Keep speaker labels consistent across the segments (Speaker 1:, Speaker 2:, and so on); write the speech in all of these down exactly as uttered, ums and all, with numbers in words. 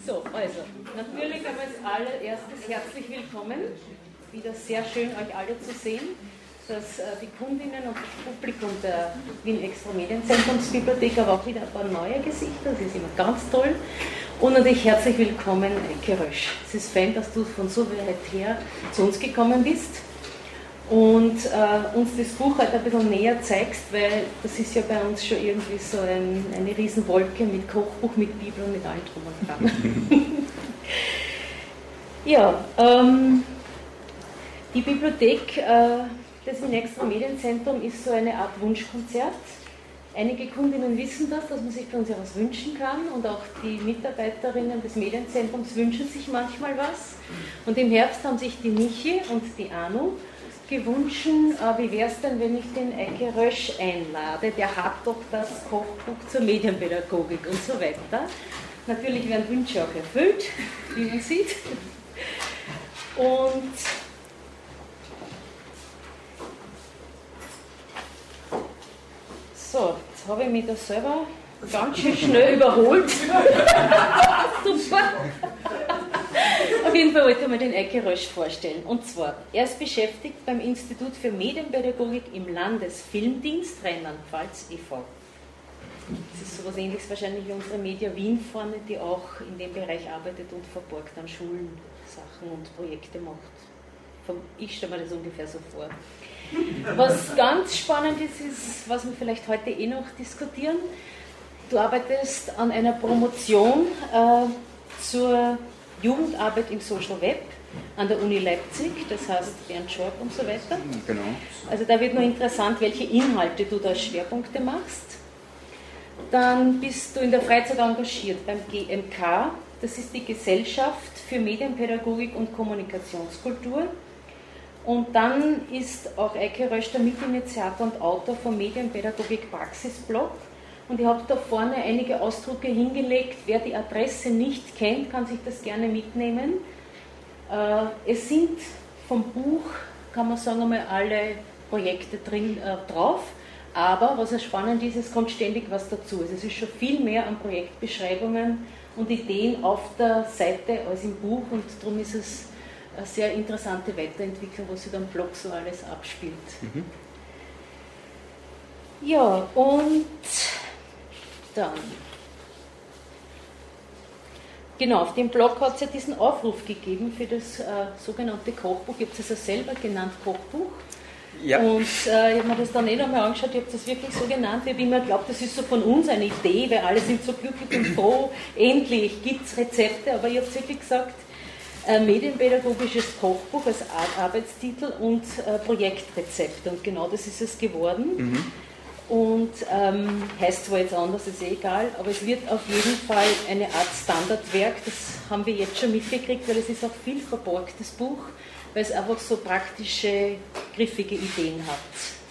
Speaker 1: So, also, natürlich einmal als allererstes herzlich willkommen. Wieder sehr schön, euch alle zu sehen, dass äh, die Kundinnen und das Publikum der Wien Extra Medienzentrumsbibliothek, aber auch wieder ein paar neue Gesichter, das ist immer ganz toll. Und natürlich herzlich willkommen, Eike Rösch. Es ist fein, dass du von so weit her zu uns gekommen bist und äh, uns das Buch halt ein bisschen näher zeigst, weil das ist ja bei uns schon irgendwie so ein, eine Riesenwolke mit Kochbuch, mit Bibel und mit allem drum und dran. Ja, ähm, die Bibliothek, äh, das Wien Extra Medienzentrum ist so eine Art Wunschkonzert. Einige Kundinnen wissen das, dass man sich bei uns ja was wünschen kann und auch die Mitarbeiterinnen des Medienzentrums wünschen sich manchmal was. Und im Herbst haben sich die Michi und die Anu gewünscht, äh, wie wäre es denn, wenn ich den Eike Rösch einlade, der hat doch das Kochbuch zur Medienpädagogik und so weiter. Natürlich werden Wünsche auch erfüllt, wie man sieht. Und so, jetzt habe ich mich da selber ganz schön schnell überholt. Super. Auf jeden Fall wollte ich mal den Eike Rösch vorstellen. Und zwar, er ist beschäftigt beim Institut für Medienpädagogik im Landesfilmdienst Rheinland-Pfalz e V Das ist so etwas Ähnliches wahrscheinlich wie unsere Media Wien vorne, die auch in dem Bereich arbeitet und verborgt an Schulen Sachen und Projekte macht. Ich stelle mir das ungefähr so vor. Was ganz spannend ist, ist, was wir vielleicht heute eh noch diskutieren. Du arbeitest an einer Promotion äh, zur Jugendarbeit im Social Web an der Uni Leipzig, das heißt Bernd Schorb und so weiter.
Speaker 2: Genau.
Speaker 1: Also da wird nur interessant, welche Inhalte du da als Schwerpunkte machst. Dann bist du in der Freizeit engagiert beim G M K, das ist die Gesellschaft für Medienpädagogik und Kommunikationskultur. Und dann ist auch Eike Rösch der Mitinitiator und Autor vom Medienpädagogik Praxisblog. Und ich habe da vorne einige Ausdrucke hingelegt. Wer die Adresse nicht kennt, kann sich das gerne mitnehmen. Äh, es sind vom Buch, kann man sagen, einmal alle Projekte drin äh, drauf. Aber was ja spannend ist, es kommt ständig was dazu. Also es ist schon viel mehr an Projektbeschreibungen und Ideen auf der Seite als im Buch. Und darum ist es eine sehr interessante Weiterentwicklung, was sich am Blog so alles abspielt. Mhm. Ja, und dann, genau, auf dem Blog hat es ja diesen Aufruf gegeben für das äh, sogenannte Kochbuch. Ihr habt es ja selber genannt, Kochbuch.
Speaker 2: Ja.
Speaker 1: Und äh, ich habe mir das dann eh nochmal angeschaut, ich habe das wirklich so genannt. Ich habe immer geglaubt, das ist so von uns eine Idee, weil alle sind so glücklich und froh, endlich gibt es Rezepte, aber ich habe wirklich gesagt, äh, medienpädagogisches Kochbuch als Arbeitstitel und äh, Projektrezepte. Und genau das ist es geworden. Mhm. Und ähm, heißt zwar jetzt anders, ist eh egal, aber es wird auf jeden Fall eine Art Standardwerk, das haben wir jetzt schon mitgekriegt, weil es ist auch viel verborgtes Buch, weil es einfach so praktische, griffige Ideen hat.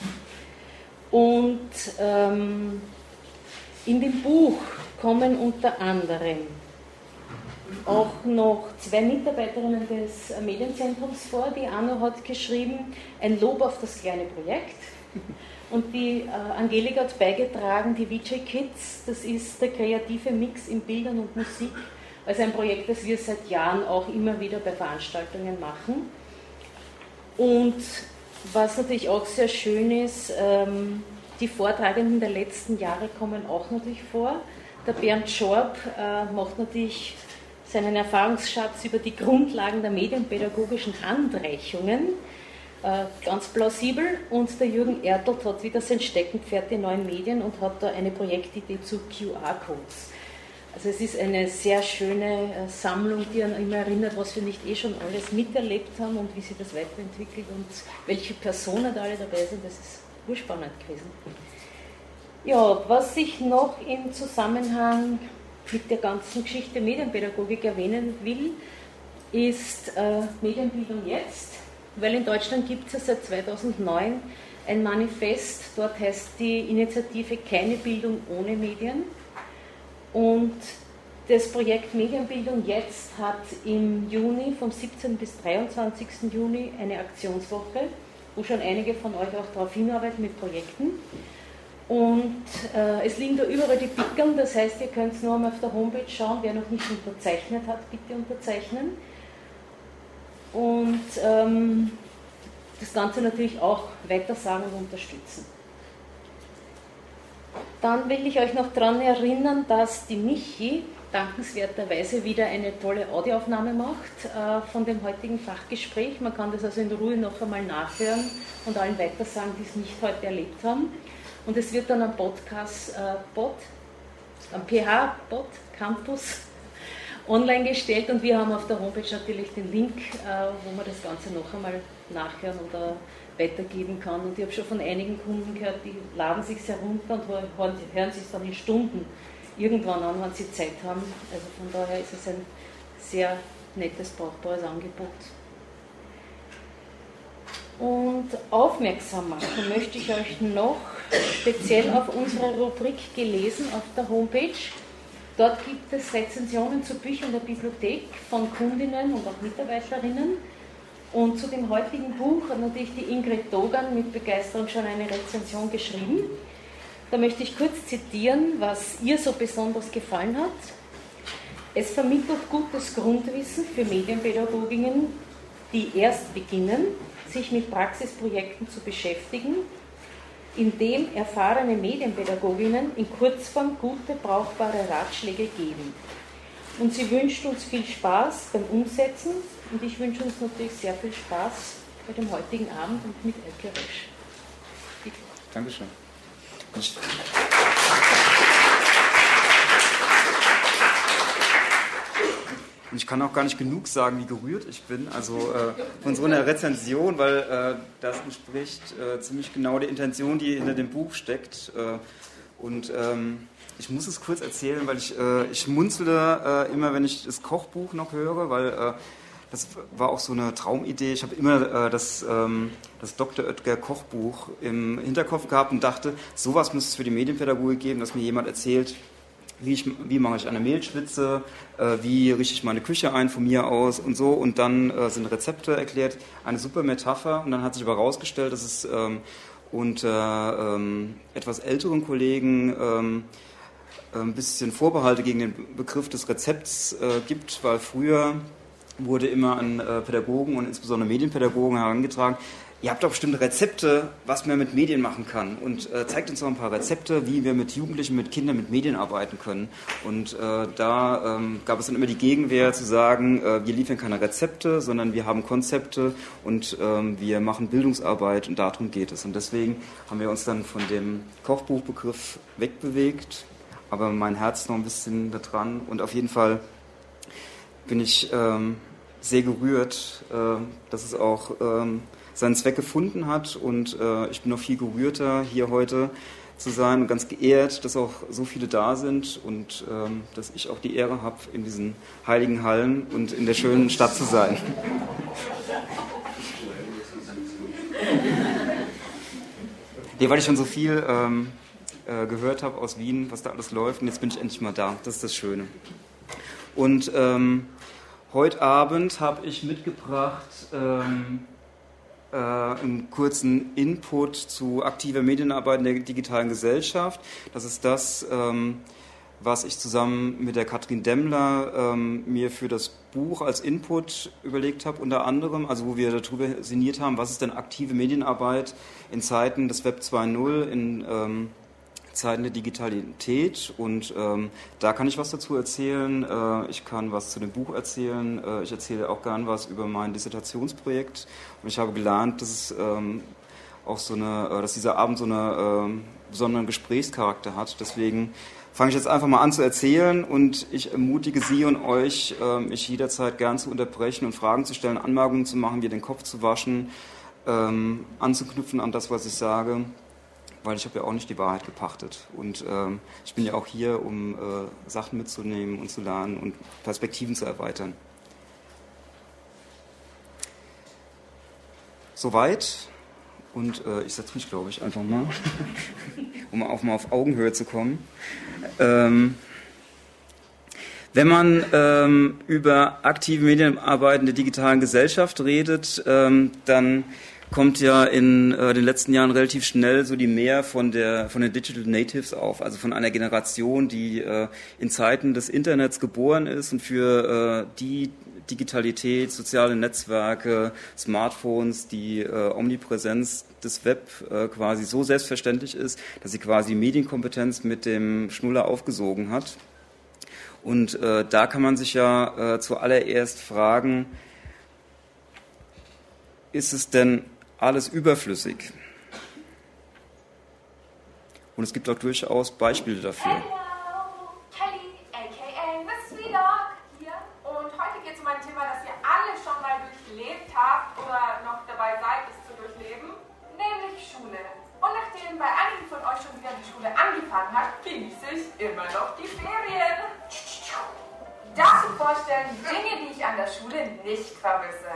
Speaker 1: Und ähm, in dem Buch kommen unter anderem auch noch zwei Mitarbeiterinnen des Medienzentrums vor. Die Anno hat geschrieben, ein Lob auf das kleine Projekt. Und die äh, Angelika hat beigetragen, die V J Kids, das ist der kreative Mix in Bildern und Musik, also ein Projekt, das wir seit Jahren auch immer wieder bei Veranstaltungen machen. Und was natürlich auch sehr schön ist, ähm, die Vortragenden der letzten Jahre kommen auch natürlich vor. Der Bernd Schorb äh, macht natürlich seinen Erfahrungsschatz über die Grundlagen der medienpädagogischen Handreichungen, äh, ganz plausibel. Und der Jürgen Ertelt hat wieder sein Steckenpferd der neuen Medien und hat da eine Projektidee zu Q R-Codes. Also es ist eine sehr schöne äh, Sammlung, die an immer erinnert, was wir nicht eh schon alles miterlebt haben und wie sich das weiterentwickelt und welche Personen da alle dabei sind. Das ist urspannend gewesen. Ja, was ich noch im Zusammenhang mit der ganzen Geschichte Medienpädagogik erwähnen will, ist äh, Medienbildung jetzt, weil in Deutschland gibt es ja seit zweitausendneun ein Manifest, dort heißt die Initiative Keine Bildung ohne Medien. Und das Projekt Medienbildung jetzt hat im Juni, vom siebzehnten bis dreiundzwanzigsten Juni, eine Aktionswoche, wo schon einige von euch auch darauf hinarbeiten mit Projekten. Und äh, es liegen da überall die Pickeln, das heißt, ihr könnt nur mal auf der Homepage schauen, wer noch nicht unterzeichnet hat, bitte unterzeichnen. Und ähm, das Ganze natürlich auch weitersagen und unterstützen. Dann will ich euch noch daran erinnern, dass die Michi dankenswerterweise wieder eine tolle Audioaufnahme macht äh, von dem heutigen Fachgespräch. Man kann das also in Ruhe noch einmal nachhören und allen weitersagen, die es nicht heute erlebt haben. Und es wird dann am Podcast, äh, Pod, am P H-Pod Campus online gestellt und wir haben auf der Homepage natürlich den Link, äh, wo man das Ganze noch einmal nachhören oder weitergeben kann. Und ich habe schon von einigen Kunden gehört, die laden sich herunter und hören, hören sich dann in Stunden irgendwann an, wenn sie Zeit haben. Also von daher ist es ein sehr nettes, brauchbares Angebot. Und aufmerksam machen möchte ich euch noch speziell auf unsere Rubrik gelesen auf der Homepage. Dort gibt es Rezensionen zu Büchern der Bibliothek von Kundinnen und auch Mitarbeiterinnen. Und zu dem heutigen Buch hat natürlich die Ingrid Dogan mit Begeisterung schon eine Rezension geschrieben. Da möchte ich kurz zitieren, was ihr so besonders gefallen hat. Es vermittelt gutes Grundwissen für Medienpädagoginnen, die erst beginnen, sich mit Praxisprojekten zu beschäftigen, indem erfahrene Medienpädagoginnen in Kurzform gute, brauchbare Ratschläge geben. Und sie wünscht uns viel Spaß beim Umsetzen und ich wünsche uns natürlich sehr viel Spaß bei dem heutigen Abend und mit Elke Rösch. Bitte.
Speaker 2: Dankeschön. Ich Und ich kann auch gar nicht genug sagen, wie gerührt ich bin, also äh, von so einer Rezension, weil äh, das entspricht äh, ziemlich genau der Intention, die hinter dem Buch steckt. Äh, und ähm, ich muss es kurz erzählen, weil ich, äh, ich munzle äh, immer, wenn ich das Kochbuch noch höre, weil äh, das war auch so eine Traumidee. Ich habe immer äh, das, ähm, das Doktor Oetker Kochbuch im Hinterkopf gehabt und dachte, sowas muss es für die Medienpädagogik geben, dass mir jemand erzählt, Wie, ich, wie mache ich eine Mehlschwitze, äh, wie richte ich meine Küche ein von mir aus und so. Und dann äh, sind Rezepte erklärt, eine super Metapher. Und dann hat sich aber herausgestellt, dass es ähm, unter ähm, etwas älteren Kollegen ähm, ein bisschen Vorbehalte gegen den Begriff des Rezepts äh, gibt, weil früher wurde immer an äh, Pädagogen und insbesondere Medienpädagogen herangetragen, ihr habt doch bestimmte Rezepte, was man mit Medien machen kann und äh, zeigt uns doch ein paar Rezepte, wie wir mit Jugendlichen, mit Kindern, mit Medien arbeiten können. Und äh, da ähm, gab es dann immer die Gegenwehr zu sagen, äh, wir liefern keine Rezepte, sondern wir haben Konzepte und ähm, wir machen Bildungsarbeit und darum geht es. Und deswegen haben wir uns dann von dem Kochbuchbegriff wegbewegt, aber mein Herz noch ein bisschen da dran und auf jeden Fall bin ich ähm, sehr gerührt, äh, dass es auch ähm, seinen Zweck gefunden hat und äh, ich bin noch viel gerührter, hier heute zu sein und ganz geehrt, dass auch so viele da sind und ähm, dass ich auch die Ehre habe, in diesen heiligen Hallen und in der schönen Stadt zu sein. Ja, weil ich schon so viel ähm, äh, gehört habe aus Wien, was da alles läuft und jetzt bin ich endlich mal da. Das ist das Schöne. Und ähm, heute Abend habe ich mitgebracht ähm, äh, einen kurzen Input zu aktiver Medienarbeit in der digitalen Gesellschaft. Das ist das, ähm, was ich zusammen mit der Katrin Demmler ähm, mir für das Buch als Input überlegt habe, unter anderem, also wo wir darüber sinniert haben, was ist denn aktive Medienarbeit in Zeiten des Web zwei Punkt null, in ähm, Zeiten der Digitalität und ähm, da kann ich was dazu erzählen. Äh, ich kann was zu dem Buch erzählen. Äh, ich erzähle auch gern was über mein Dissertationsprojekt und ich habe gelernt, dass es ähm, auch so eine, äh, dass dieser Abend so einen äh, besonderen Gesprächscharakter hat. Deswegen fange ich jetzt einfach mal an zu erzählen und ich ermutige Sie und euch, äh, mich jederzeit gern zu unterbrechen und Fragen zu stellen, Anmerkungen zu machen, mir den Kopf zu waschen, ähm, anzuknüpfen an das, was ich sage. Weil ich habe ja auch nicht die Wahrheit gepachtet und ähm, ich bin ja auch hier, um äh, Sachen mitzunehmen und zu lernen und Perspektiven zu erweitern. Soweit und äh, ich setze mich, glaube ich, einfach mal, um auch mal auf Augenhöhe zu kommen. Ähm, wenn man ähm, über aktive Medienarbeit in der digitalen Gesellschaft redet, ähm, dann kommt ja in äh, den letzten Jahren relativ schnell so die Mehr von der von den Digital Natives auf, also von einer Generation, die äh, in Zeiten des Internets geboren ist und für äh, die Digitalität, soziale Netzwerke, Smartphones, die äh, Omnipräsenz des Web äh, quasi so selbstverständlich ist, dass sie quasi Medienkompetenz mit dem Schnuller aufgesogen hat. Und äh, da kann man sich ja äh, zuallererst fragen, ist es denn alles überflüssig? Und es gibt auch durchaus Beispiele dafür.
Speaker 3: Hello, Kelly, aka Miss Sweedock hier. Und heute geht es um ein Thema, das ihr alle schon mal durchlebt habt oder noch dabei seid, es zu durchleben, nämlich Schule. Und nachdem bei einigen von euch schon wieder die Schule angefangen hat, genieße ich immer noch die Ferien. Darf ich vorstellen, Dinge, die ich an der Schule nicht vermisse.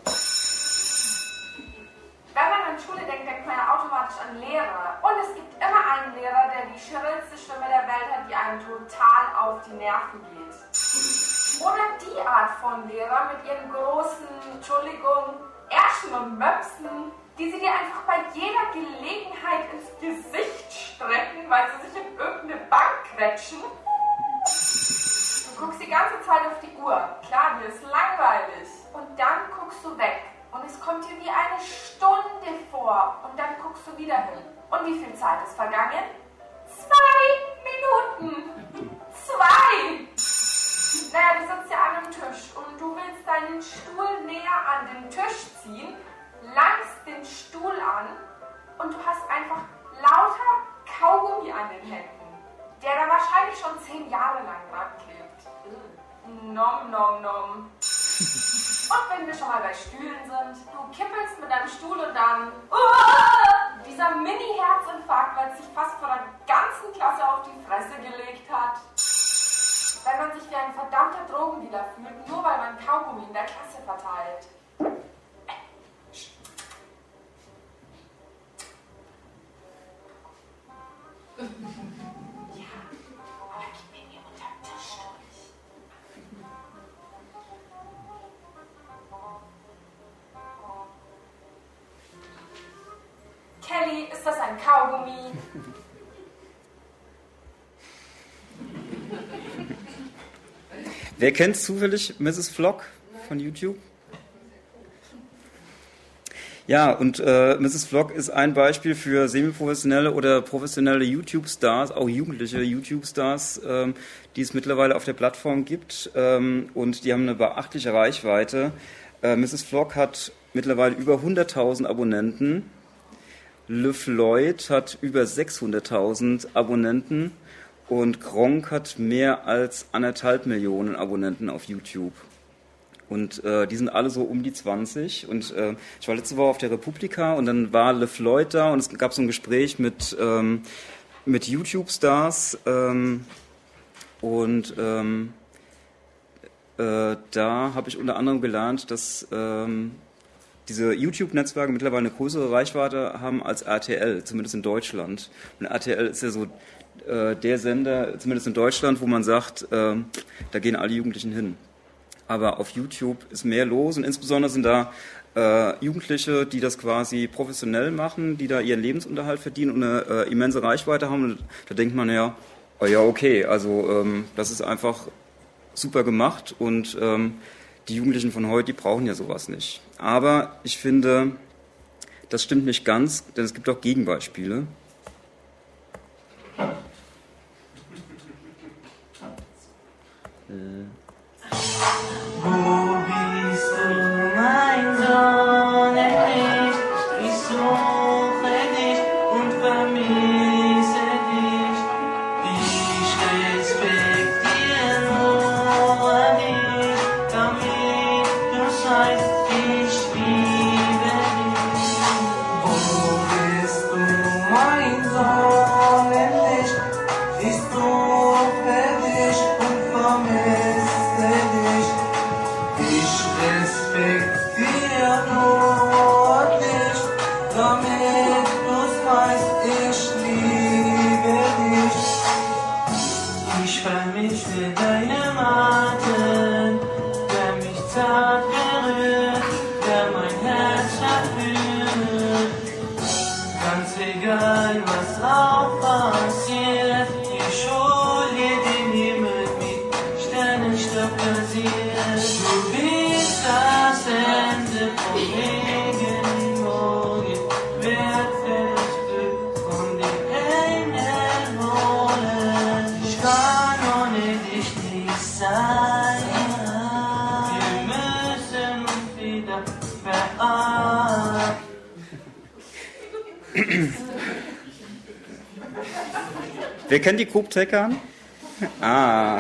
Speaker 3: Wenn man an Schule denkt, denkt man ja automatisch an Lehrer. Und es gibt immer einen Lehrer, der die schrillste Stimme der Welt hat, die einem total auf die Nerven geht. Oder die Art von Lehrer mit ihren großen, Entschuldigung, Ärschen und Möpsen, die sie dir einfach bei jeder Gelegenheit ins Gesicht strecken, weil sie sich in irgendeine Bank quetschen. Du guckst die ganze Zeit auf die Uhr. Klar, dir ist langweilig. Und dann guckst du weg. Und es kommt dir wie eine Stunde vor. Und dann guckst du wieder hin. Und wie viel Zeit ist vergangen? Zwei Minuten. Zwei. Naja, du sitzt ja an einem Tisch und du willst deinen Stuhl näher an den Tisch ziehen, langst den Stuhl an und du hast einfach lauter Kaugummi an den Händen, der da wahrscheinlich schon zehn Jahre lang dran klebt. Nom, nom, nom. Und wenn wir schon mal bei Stühlen sind, du kippelst mit deinem Stuhl und dann uh, dieser Mini-Herzinfarkt, weil es sich fast vor der ganzen Klasse auf die Fresse gelegt hat. Wenn man sich wie ein verdammter Drogendealer fühlt, nur weil man Kaugummi in der Klasse verteilt. Ja, aber gib mir mir unterm Tisch durch. Kelly, ist das ein Kaugummi?
Speaker 2: Wer kennt zufällig Misses Vlog von YouTube? Ja, und äh, Misses Vlog ist ein Beispiel für semi-professionelle oder professionelle YouTube-Stars, auch jugendliche YouTube-Stars, ähm, die es mittlerweile auf der Plattform gibt. Ähm, und die haben eine beachtliche Reichweite. Äh, Misses Vlog hat mittlerweile über hunderttausend Abonnenten. Le Floyd hat über sechshunderttausend Abonnenten. Und Gronkh hat mehr als anderthalb Millionen Abonnenten auf YouTube. Und äh, die sind alle so um die zwanzig. Und äh, ich war letzte Woche auf der Republika und dann war Le Floyd da und es gab so ein Gespräch mit, ähm, mit YouTube-Stars. Ähm, und ähm, äh, da habe ich unter anderem gelernt, dass ähm, diese YouTube-Netzwerke mittlerweile eine größere Reichweite haben als R T L, zumindest in Deutschland. Und R T L ist ja so der Sender, zumindest in Deutschland, wo man sagt, äh, da gehen alle Jugendlichen hin. Aber auf YouTube ist mehr los und insbesondere sind da äh, Jugendliche, die das quasi professionell machen, die da ihren Lebensunterhalt verdienen und eine äh, immense Reichweite haben. Und da denkt man ja, oh ja, okay, also ähm, das ist einfach super gemacht und ähm, die Jugendlichen von heute, die brauchen ja sowas nicht. Aber ich finde, das stimmt nicht ganz, denn es gibt auch Gegenbeispiele.
Speaker 4: Wo bist du, mein Sohn, endlich? Ich suche dich und vermisse dich. Ich respektiere nur dich, damit du weißt, ich liebe dich. Wo bist du, mein passiert. Du bist das Ende vom Regenbogen. Wer wird das Glück von den Engeln holen? Ich kann ohne dich nicht sein. Wir müssen uns wieder verabreden.
Speaker 2: Wer kennt die Grub-Teckern? Ah.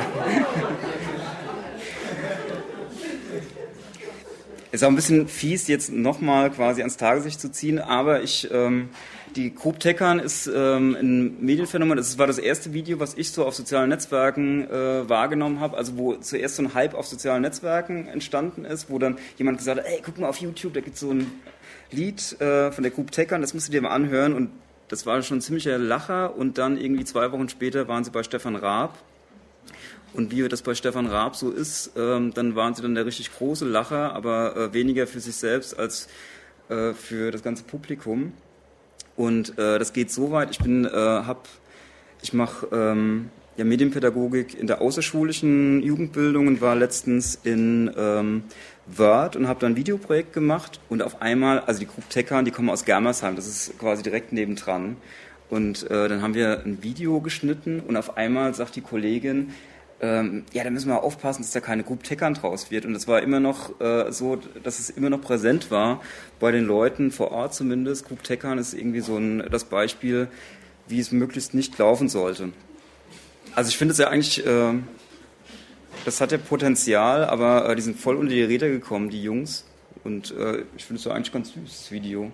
Speaker 2: Ist auch ein bisschen fies, jetzt nochmal quasi ans Tageslicht zu ziehen, aber ich, ähm, die Grub-Teckern ist ähm, ein Medienphänomen. Das war das erste Video, was ich so auf sozialen Netzwerken äh, wahrgenommen habe, also wo zuerst so ein Hype auf sozialen Netzwerken entstanden ist, wo dann jemand gesagt hat, ey, guck mal auf YouTube, da gibt es so ein Lied äh, von der Grub-Teckern, das musst du dir mal anhören, und das war schon ein ziemlicher Lacher, und dann irgendwie zwei Wochen später waren sie bei Stefan Raab. Und wie das bei Stefan Raab so ist, ähm, dann waren sie dann der richtig große Lacher, aber äh, weniger für sich selbst als äh, für das ganze Publikum. Und äh, das geht so weit, ich bin, äh, hab, ich mache ähm, ja, Medienpädagogik in der außerschulischen Jugendbildung und war letztens in ähm, Wörth und habe dann ein Videoprojekt gemacht, und auf einmal, also die Grub-Teckern, die kommen aus Germersheim, das ist quasi direkt nebendran, und äh, dann haben wir ein Video geschnitten, und auf einmal sagt die Kollegin, ähm, ja, da müssen wir aufpassen, dass da keine Grub-Teckern draus wird, und das war immer noch äh, so, dass es immer noch präsent war bei den Leuten vor Ort zumindest. Grub-Teckern ist irgendwie so ein, das Beispiel, wie es möglichst nicht laufen sollte. Also ich finde es ja eigentlich, äh, das hat ja Potenzial, aber äh, die sind voll unter die Räder gekommen, die Jungs. Und äh, ich finde es ja eigentlich ganz süß, das Video.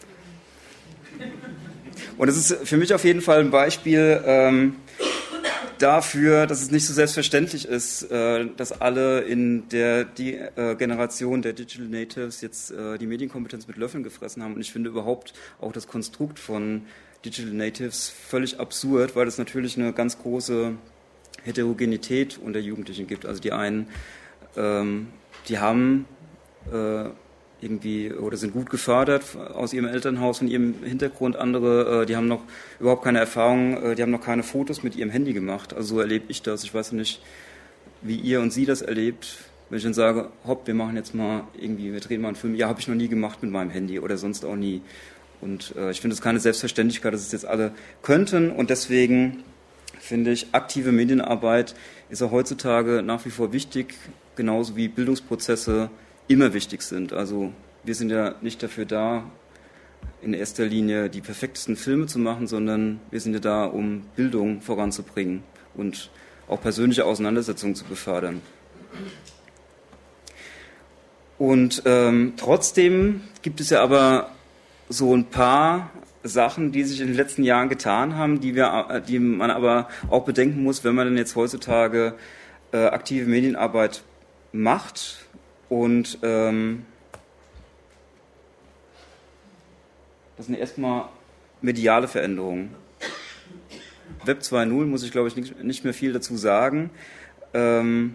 Speaker 2: Und es ist für mich auf jeden Fall ein Beispiel ähm, dafür, dass es nicht so selbstverständlich ist, äh, dass alle in der die, äh, Generation der Digital Natives jetzt äh, die Medienkompetenz mit Löffeln gefressen haben. Und ich finde überhaupt auch das Konstrukt von Digital Natives völlig absurd, weil es natürlich eine ganz große Heterogenität unter Jugendlichen gibt. Also die einen, ähm, die haben äh, irgendwie oder sind gut gefördert aus ihrem Elternhaus, von ihrem Hintergrund. Andere, äh, die haben noch überhaupt keine Erfahrung, äh, die haben noch keine Fotos mit ihrem Handy gemacht. Also so erlebe ich das. Ich weiß nicht, wie ihr und sie das erlebt. Wenn ich dann sage, hopp, wir machen jetzt mal irgendwie, wir drehen mal einen Film. Ja, habe ich noch nie gemacht mit meinem Handy oder sonst auch nie. Und äh, ich finde es keine Selbstverständlichkeit, dass es jetzt alle könnten. Und deswegen finde ich, aktive Medienarbeit ist auch heutzutage nach wie vor wichtig, genauso wie Bildungsprozesse immer wichtig sind. Also wir sind ja nicht dafür da, in erster Linie die perfektesten Filme zu machen, sondern wir sind ja da, um Bildung voranzubringen und auch persönliche Auseinandersetzungen zu befördern. Und ähm, trotzdem gibt es ja aber so ein paar Sachen, die sich in den letzten Jahren getan haben, die, wir, die man aber auch bedenken muss, wenn man denn jetzt heutzutage äh, aktive Medienarbeit macht. Und ähm, das sind erstmal mediale Veränderungen. Web zwei Punkt null muss ich, glaube ich, nicht, nicht mehr viel dazu sagen. Ähm,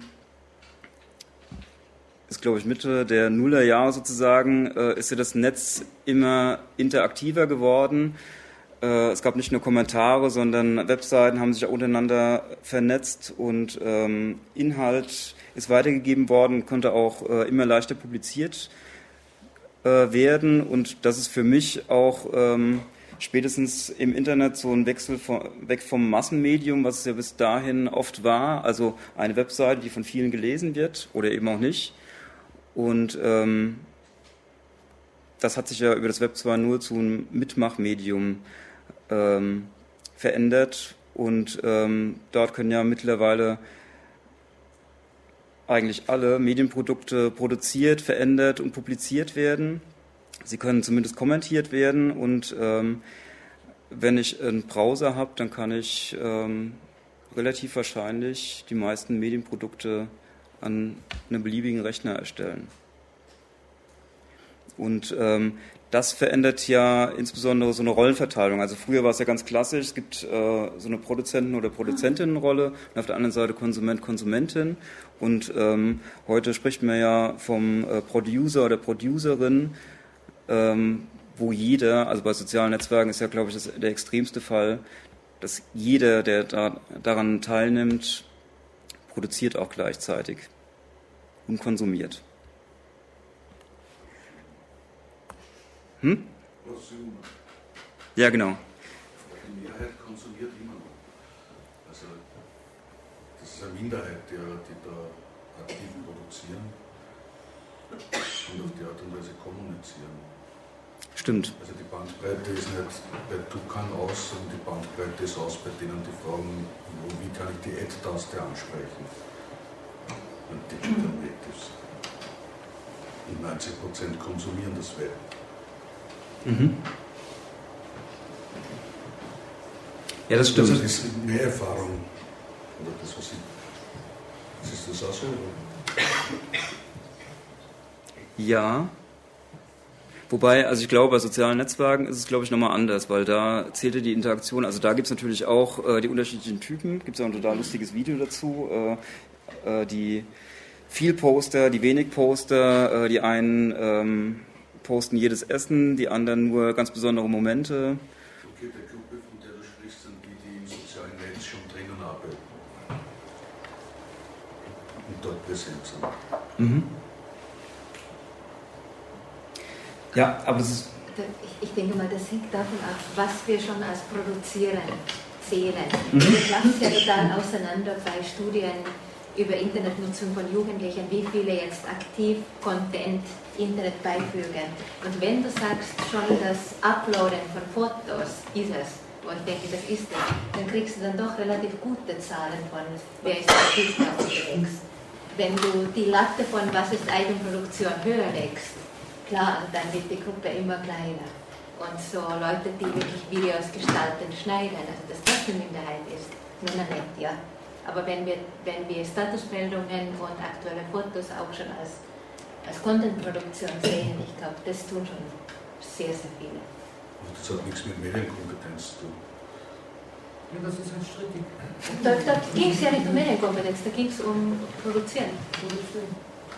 Speaker 2: ist, glaube ich, Mitte der Nullerjahre sozusagen, äh, ist ja das Netz immer interaktiver geworden. Äh, es gab nicht nur Kommentare, sondern Webseiten haben sich auch untereinander vernetzt, und ähm, Inhalt ist weitergegeben worden, konnte auch äh, immer leichter publiziert äh, werden, und das ist für mich auch ähm, spätestens im Internet so ein Wechsel von, weg vom Massenmedium, was es ja bis dahin oft war, also eine Webseite, die von vielen gelesen wird oder eben auch nicht. Und ähm, das hat sich ja über das Web zwei Punkt null zu einem Mitmachmedium ähm, verändert, und ähm, dort können ja mittlerweile eigentlich alle Medienprodukte produziert, verändert und publiziert werden. Sie können zumindest kommentiert werden, und ähm, wenn ich einen Browser habe, dann kann ich ähm, relativ wahrscheinlich die meisten Medienprodukte an einem beliebigen Rechner erstellen. Und ähm, das verändert ja insbesondere so eine Rollenverteilung. Also früher war es ja ganz klassisch, es gibt äh, so eine Produzenten- oder Produzentinnenrolle und auf der anderen Seite Konsument, Konsumentin. Und ähm, heute spricht man ja vom äh, Producer oder Producerin, ähm, wo jeder, also bei sozialen Netzwerken ist ja, glaube ich, das der extremste Fall, dass jeder, der da, daran teilnimmt, produziert auch gleichzeitig. und konsumiert. Hm? Ja, genau.
Speaker 5: Die Mehrheit konsumiert immer noch. Also das ist eine Minderheit, die, die da aktiv produzieren und auf die Art und Weise kommunizieren.
Speaker 2: Stimmt.
Speaker 5: Also die Bandbreite ist nicht bei Tukan aus, sondern die Bandbreite ist aus bei denen, die fragen, wo, wie kann ich die Add-Taste ansprechen? Und Digital Natives. Und neunzig Prozent konsumieren das Web.
Speaker 2: Mhm. Ja, das stimmt.
Speaker 5: Das ist eine Erfahrung. Oder das, was ich. Ist das auch so? Oder?
Speaker 2: Ja. Wobei, also ich glaube, bei sozialen Netzwerken ist es, glaube ich, nochmal anders, weil da zählte die Interaktion, also da gibt es natürlich auch äh, die unterschiedlichen Typen, gibt es auch ein total lustiges Video dazu, äh, äh, die viel Poster, die wenig Poster, äh, die einen ähm, posten jedes Essen, die anderen nur ganz besondere Momente.
Speaker 5: Okay, der Gruppe, von der du sprichst, sind die, die im sozialen Netz schon drinnen arbeiten und dort präsent sind.
Speaker 2: Mhm. Ja, aber das ist...
Speaker 6: Ich, ich denke mal, das hängt davon ab, was wir schon als Produzieren zählen.
Speaker 2: Mhm.
Speaker 6: Wir klappen es ja total auseinander bei Studien über Internetnutzung von Jugendlichen, wie viele jetzt aktiv Content Internet beifügen. Und wenn du sagst, schon das Uploaden von Fotos ist es, wo ich denke, das ist es, dann kriegst du dann doch relativ gute Zahlen von, wer ist aktiv da unterwegs. Wenn du die Latte von was ist Eigenproduktion höher legst, klar, dann wird die Gruppe immer kleiner. Und so Leute, die wirklich Videos gestalten, schneiden, also dass das eine Minderheit ist, nur noch nicht, ja. Aber wenn wir, wenn wir Statusmeldungen und aktuelle Fotos auch schon als, als Contentproduktion sehen, ich glaube, das tun schon sehr, sehr viele.
Speaker 5: Das hat nichts mit Medienkompetenz zu tun.
Speaker 7: Ja, das ist halt strittig.
Speaker 6: Da, da ging es ja nicht um Medienkompetenz, da ging es um Produzieren.
Speaker 7: Produzieren.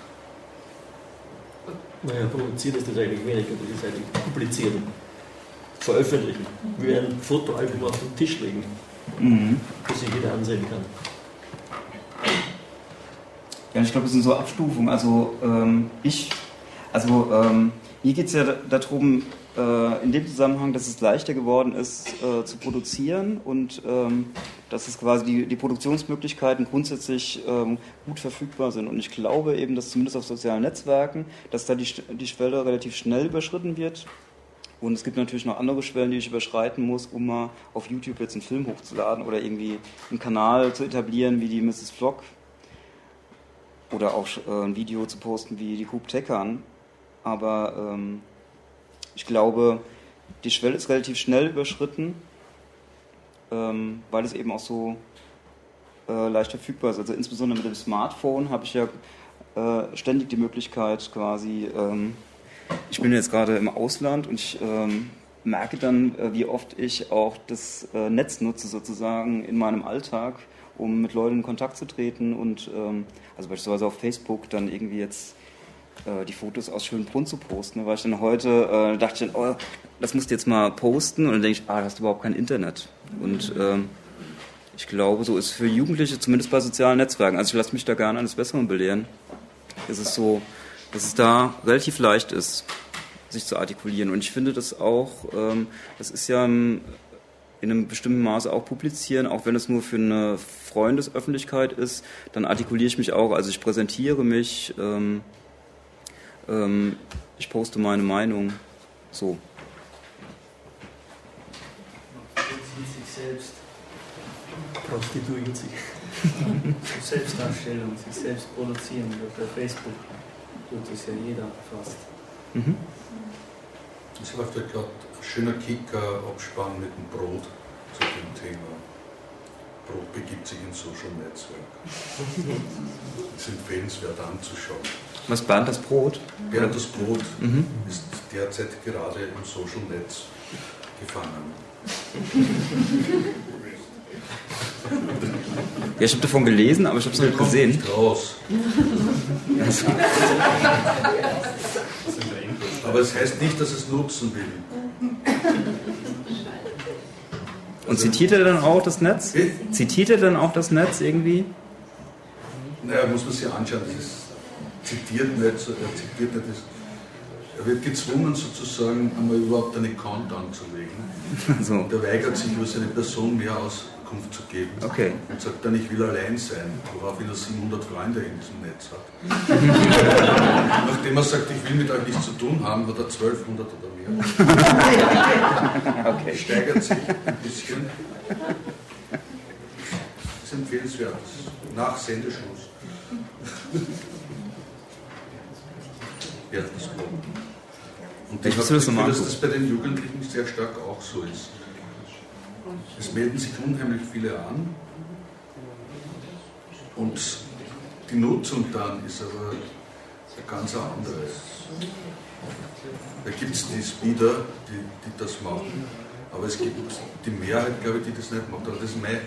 Speaker 8: Naja, produziert ist das eigentlich weniger, das ist eigentlich publizieren, veröffentlichen. Wie ein Fotoalbum auf den Tisch legen,
Speaker 2: Mhm.
Speaker 8: das sich jeder ansehen kann.
Speaker 2: Ja, ich glaube, es sind so Abstufungen. Also ähm, ich, also ähm, hier geht es ja darum, äh, in dem Zusammenhang, dass es leichter geworden ist, äh, zu produzieren und ähm, dass es quasi die, die Produktionsmöglichkeiten grundsätzlich ähm, gut verfügbar sind. Und ich glaube eben, dass zumindest auf sozialen Netzwerken, dass da die, die Schwelle relativ schnell überschritten wird. Und es gibt natürlich noch andere Schwellen, die ich überschreiten muss, um mal auf YouTube jetzt einen Film hochzuladen oder irgendwie einen Kanal zu etablieren wie die Misses Vlog. Oder auch äh, ein Video zu posten wie die Hub Teckern. Aber ähm, ich glaube, die Schwelle ist relativ schnell überschritten, ähm, weil es eben auch so äh, leicht verfügbar ist. Also insbesondere mit dem Smartphone habe ich ja äh, ständig die Möglichkeit quasi, ähm, ich bin jetzt gerade im Ausland und ich ähm, merke dann, äh, wie oft ich auch das äh, Netz nutze sozusagen in meinem Alltag, um mit Leuten in Kontakt zu treten und ähm, also beispielsweise auf Facebook dann irgendwie jetzt äh, die Fotos aus Schönbrunn zu posten, weil ich dann heute äh, dachte ich dann, oh, das musst du jetzt mal posten und dann denke ich, ah, du hast überhaupt kein Internet. Und ähm, ich glaube, so ist für Jugendliche, zumindest bei sozialen Netzwerken, also ich lasse mich da gerne eines Besseren belehren, ist es so, dass es da relativ leicht ist, sich zu artikulieren. Und ich finde das auch, ähm, das ist ja in einem bestimmten Maße auch publizieren, auch wenn es nur für eine Freundesöffentlichkeit ist, dann artikuliere ich mich auch, also ich präsentiere mich, ähm, ähm, ich poste meine Meinung, so.
Speaker 7: Sich selbst.
Speaker 8: Prostituiert sich.
Speaker 7: Selbstdarstellung, sich selbst produzieren. Bei Facebook tut das ja jeder fast.
Speaker 2: Mhm.
Speaker 5: Es läuft ja gerade ein schöner Kicker-Abspann mit dem Brot zu dem Thema. Brot begibt sich in Social Netzwerk. Das ist empfehlenswert anzuschauen.
Speaker 2: Was Bernd das Brot?
Speaker 5: Bernd das Brot
Speaker 2: Mhm.
Speaker 5: ist derzeit gerade im Social Netz gefangen.
Speaker 2: Ja, ich habe davon gelesen, aber ich habe es noch nicht
Speaker 5: kommt
Speaker 2: gesehen.
Speaker 5: nicht raus. Aber es heißt nicht, dass es nutzen will.
Speaker 2: Und zitiert er dann auch das Netz?
Speaker 5: Wie?
Speaker 2: Zitiert er dann auch das Netz irgendwie?
Speaker 5: Naja, muss man sich anschauen. Das ist zitiert nicht, er zitiert nicht das. Er wird gezwungen, sozusagen einmal überhaupt einen Account anzulegen. So. Und er weigert sich, über seine Person mehr Auskunft zu geben.
Speaker 2: Okay.
Speaker 5: Und sagt dann, ich will allein sein, woraufhin er siebenhundert Freunde im Netz hat. Nachdem er sagt, ich will mit euch nichts zu tun haben, hat er zwölfhundert oder mehr. Okay. Steigert sich ein bisschen. Das ist empfehlenswert. Nach Sendeschluss. Ja, das ist gut. Und ich habe das Gefühl, dass das bei den Jugendlichen sehr stark auch so ist. Es melden sich unheimlich viele an und die Nutzung dann ist aber eine ganz andere. Da gibt es die Speeder, die, die das machen, aber es gibt die Mehrheit, glaube ich, die das nicht macht. Aber das ist mein,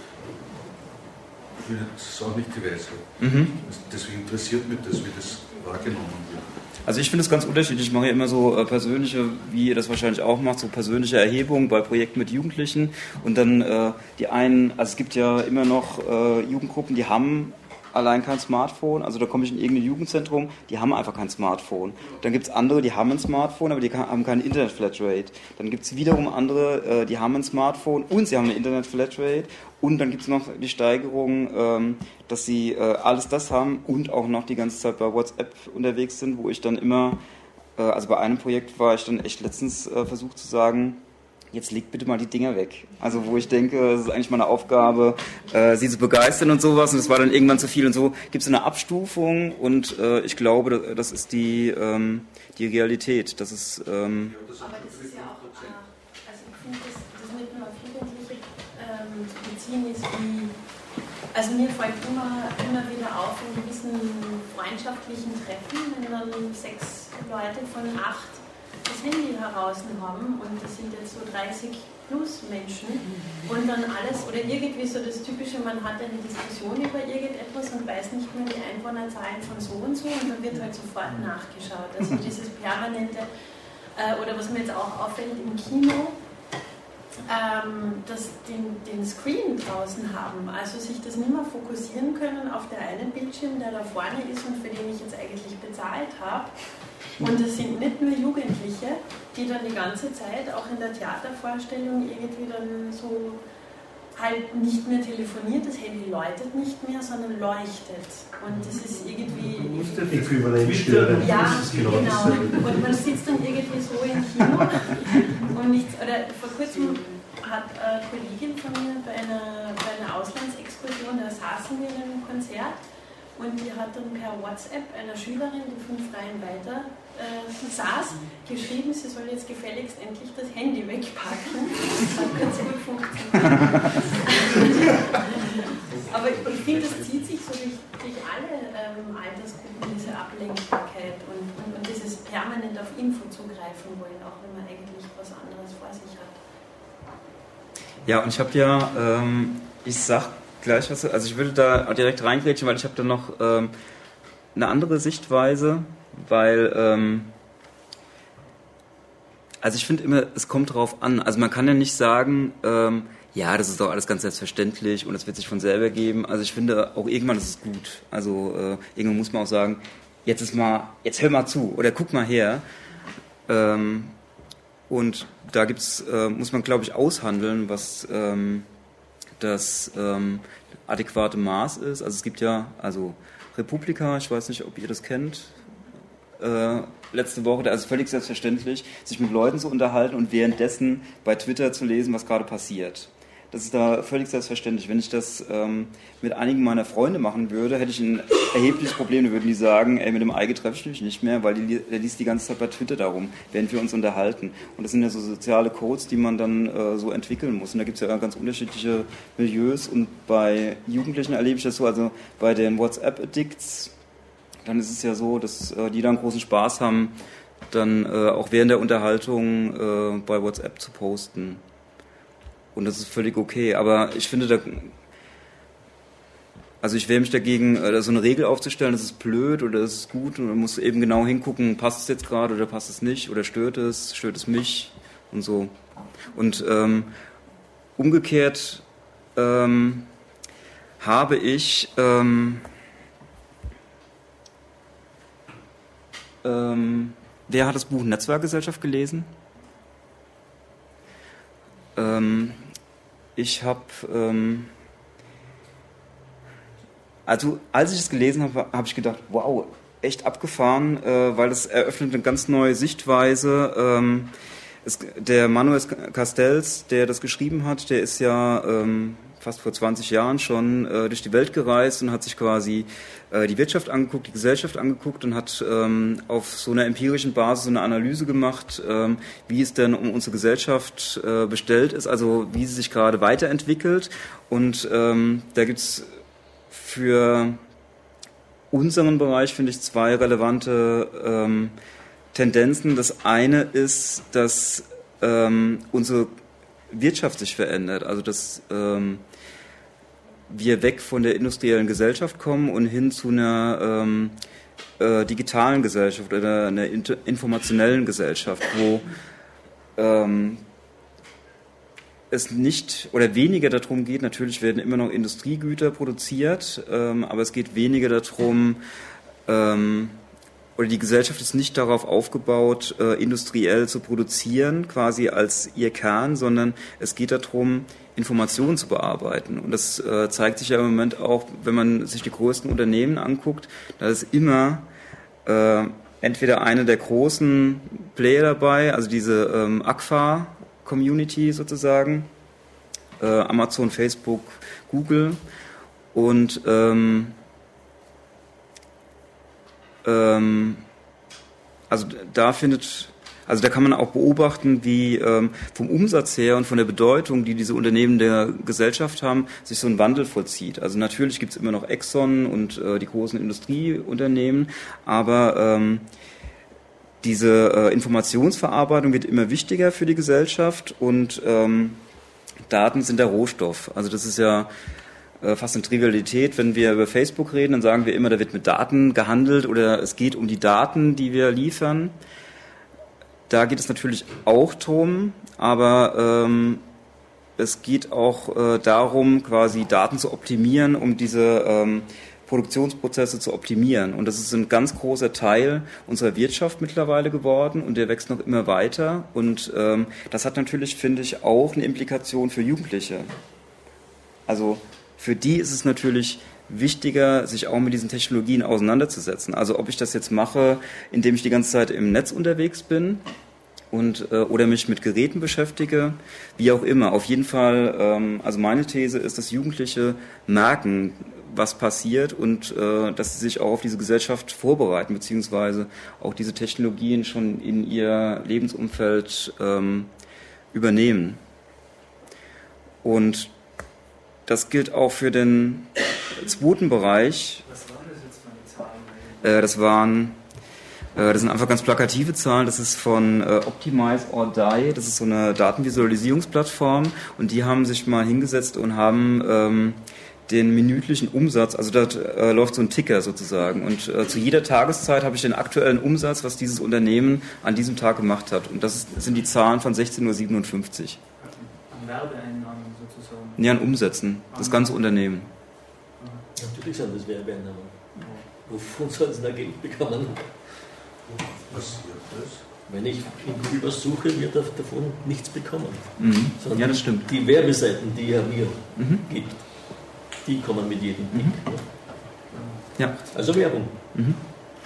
Speaker 5: ich will jetzt auch nicht die Weisheit. Mhm. Deswegen interessiert mich das, wie das wahrgenommen wird.
Speaker 2: Also ich finde es ganz unterschiedlich. Ich mache ja immer so äh, persönliche, wie ihr das wahrscheinlich auch macht, so persönliche Erhebungen bei Projekten mit Jugendlichen. Und dann äh, die einen, also es gibt ja immer noch äh, Jugendgruppen, die haben allein kein Smartphone. Also da komme ich in irgendein Jugendzentrum, die haben einfach kein Smartphone. Dann gibt es andere, die haben ein Smartphone, aber die haben keine Internet-Flatrate. Dann gibt es wiederum andere, äh, die haben ein Smartphone und sie haben eine Internet-Flatrate. Und dann gibt es noch die Steigerung, ähm, dass sie äh, alles das haben und auch noch die ganze Zeit bei WhatsApp unterwegs sind, wo ich dann immer, äh, also bei einem Projekt war ich dann echt letztens äh, versucht zu sagen, jetzt legt bitte mal die Dinger weg. Also wo ich denke, es ist eigentlich meine Aufgabe, äh, sie zu begeistern und sowas. Und es war dann irgendwann zu viel und so. Gibt es eine Abstufung und äh, ich glaube, das ist die, ähm, die Realität. Das ist, ähm
Speaker 9: Aber das ist ja auch, äh, also ich finde, das, das nicht nur auf Jugendliche ähm, zu beziehen ist, wie, also mir fällt immer, immer wieder auf in gewissen freundschaftlichen Treffen, wenn dann sechs Leute von acht das Handy heraus haben und das sind jetzt so dreißig plus Menschen und dann alles oder irgendwie so das Typische, man hat eine Diskussion über irgendetwas und weiß nicht mehr die Einwohnerzahlen von so und so und dann wird halt sofort nachgeschaut. Also dieses permanente, äh, oder was mir jetzt auch auffällt im Kino, ähm, dass den, den Screen draußen haben, also sich das nicht mehr fokussieren können auf der einen Bildschirm, der da vorne ist und für den ich jetzt eigentlich bezahlt habe. Und es sind nicht nur Jugendliche, die dann die ganze Zeit auch in der Theatervorstellung irgendwie dann so halt nicht mehr telefoniert, das Handy läutet nicht mehr, sondern leuchtet. Und das ist irgendwie...
Speaker 10: Äquivalenzstörung.
Speaker 9: Ja, genau. Und man sitzt dann irgendwie so im Kino und nichts... Oder vor kurzem hat eine Kollegin von mir bei einer, bei einer Auslandsexkursion, da saßen wir in einem Konzert und die hat dann per WhatsApp einer Schülerin, die von Freien weiter äh, saß, geschrieben, sie soll jetzt gefälligst endlich das Handy wegpacken. Das hat ganz gut funktioniert. Aber ich, ich finde, das zieht sich so durch, durch alle ähm, Altersgruppen, diese Ablenkbarkeit und, und, und dieses permanent auf Info zugreifen wollen, auch wenn man eigentlich was anderes vor sich hat.
Speaker 2: Ja, und ich habe ja, ähm, ich sag gleich was, also ich würde da direkt reingrätschen, weil ich habe da noch ähm, eine andere Sichtweise, weil, ähm, also ich finde immer, es kommt drauf an, also man kann ja nicht sagen, ähm, ja, das ist doch alles ganz selbstverständlich und es wird sich von selber geben, also ich finde auch irgendwann ist es gut, also äh, irgendwann muss man auch sagen, jetzt ist mal, jetzt hör mal zu oder guck mal her, ähm, und da gibt's, äh, muss man glaube ich aushandeln, was ähm, das ähm, adäquate Maß ist. Also es gibt ja, also Republika, ich weiß nicht, ob ihr das kennt, äh, letzte Woche, also völlig selbstverständlich, sich mit Leuten zu unterhalten und währenddessen bei Twitter zu lesen, was gerade passiert. Das ist da völlig selbstverständlich. Wenn ich das ähm, mit einigen meiner Freunde machen würde, hätte ich ein erhebliches Problem. Da würden die sagen, ey, mit dem Eike treffe ich mich nicht mehr, weil die, der liest die ganze Zeit bei Twitter darum, während wir uns unterhalten. Und das sind ja so soziale Codes, die man dann äh, so entwickeln muss. Und da gibt es ja ganz unterschiedliche Milieus. Und bei Jugendlichen erlebe ich das so, also bei den WhatsApp-Addicts, dann ist es ja so, dass äh, die dann großen Spaß haben, dann äh, auch während der Unterhaltung äh, bei WhatsApp zu posten. Und das ist völlig okay, aber ich finde, da, also ich wehre mich dagegen, da so eine Regel aufzustellen, das ist blöd oder das ist gut und man muss eben genau hingucken, passt es jetzt gerade oder passt es nicht oder stört es, stört es mich und so. Und ähm, umgekehrt ähm, habe ich, ähm, Ähm, wer hat das Buch Netzwerkgesellschaft gelesen? Ähm, ich habe, ähm, also als ich es gelesen habe, habe ich gedacht, wow, echt abgefahren, äh, weil es eröffnet eine ganz neue Sichtweise. Ähm, es, der Manuel Castells, der das geschrieben hat, der ist ja ähm, fast vor zwanzig Jahren schon äh, durch die Welt gereist und hat sich quasi äh, die Wirtschaft angeguckt, die Gesellschaft angeguckt und hat ähm, auf so einer empirischen Basis so eine Analyse gemacht, ähm, wie es denn um unsere Gesellschaft äh, bestellt ist, also wie sie sich gerade weiterentwickelt. Und ähm, da gibt's für unseren Bereich, finde ich, zwei relevante ähm, Tendenzen. Das eine ist, dass ähm, unsere Wirtschaft sich verändert, also dass ähm, wir weg von der industriellen Gesellschaft kommen und hin zu einer ähm, äh, digitalen Gesellschaft oder einer inter- informationellen Gesellschaft, wo ähm, es nicht oder weniger darum geht, natürlich werden immer noch Industriegüter produziert, ähm, aber es geht weniger darum, ähm, oder die Gesellschaft ist nicht darauf aufgebaut, äh, industriell zu produzieren, quasi als ihr Kern, sondern es geht darum, Informationen zu bearbeiten. Und das äh, zeigt sich ja im Moment auch, wenn man sich die größten Unternehmen anguckt, da ist immer äh, entweder eine der großen Player dabei, also diese ähm, A G F A-Community sozusagen, äh, Amazon, Facebook, Google und ähm, ähm, also da findet, also da kann man auch beobachten, wie ähm, vom Umsatz her und von der Bedeutung, die diese Unternehmen der Gesellschaft haben, sich so ein Wandel vollzieht. Also natürlich gibt es immer noch Exxon und äh, die großen Industrieunternehmen, aber ähm, diese äh, Informationsverarbeitung wird immer wichtiger für die Gesellschaft und ähm, Daten sind der Rohstoff. Also das ist ja äh, fast eine Trivialität. Wenn wir über Facebook reden, dann sagen wir immer, da wird mit Daten gehandelt oder es geht um die Daten, die wir liefern. Da geht es natürlich auch drum, aber ähm, es geht auch äh, darum, quasi Daten zu optimieren, um diese ähm, Produktionsprozesse zu optimieren. Und das ist ein ganz großer Teil unserer Wirtschaft mittlerweile geworden und der wächst noch immer weiter. Und ähm, das hat natürlich, finde ich, auch eine Implikation für Jugendliche. Also für die ist es natürlich wichtiger, sich auch mit diesen Technologien auseinanderzusetzen. Also ob ich das jetzt mache, indem ich die ganze Zeit im Netz unterwegs bin und äh, oder mich mit Geräten beschäftige, wie auch immer. Auf jeden Fall, ähm, also meine These ist, dass Jugendliche merken, was passiert und äh, dass sie sich auch auf diese Gesellschaft vorbereiten, beziehungsweise auch diese Technologien schon in ihr Lebensumfeld ähm, übernehmen. Und das gilt auch für den zweiten Bereich.
Speaker 7: Was waren das jetzt für eine Zahlen?
Speaker 2: Äh, das waren, äh, das sind einfach ganz plakative Zahlen. Das ist von äh, Optimize or Die. Das ist so eine Datenvisualisierungsplattform und die haben sich mal hingesetzt und haben ähm, den minütlichen Umsatz, also da äh, läuft so ein Ticker sozusagen und äh, zu jeder Tageszeit habe ich den aktuellen Umsatz, was dieses Unternehmen an diesem Tag gemacht hat und das ist, sind die Zahlen von sechzehn Uhr siebenundfünfzig.
Speaker 7: An Werbeeinnahmen sozusagen?
Speaker 2: Ja, an Umsätzen, das ganze Unternehmen.
Speaker 8: Natürlich sind das Werbeeinnahmen. Wovon sollen sie da Geld bekommen?
Speaker 5: Passiert das?
Speaker 8: Wenn ich in Google was suche, wird er davon nichts bekommen.
Speaker 2: Mhm. Ja, das stimmt.
Speaker 8: Die Werbeseiten, die er mir
Speaker 2: mhm.
Speaker 8: gibt, die kommen mit jedem Klick.
Speaker 2: Mhm. Ja.
Speaker 8: Also Werbung.
Speaker 2: Mhm.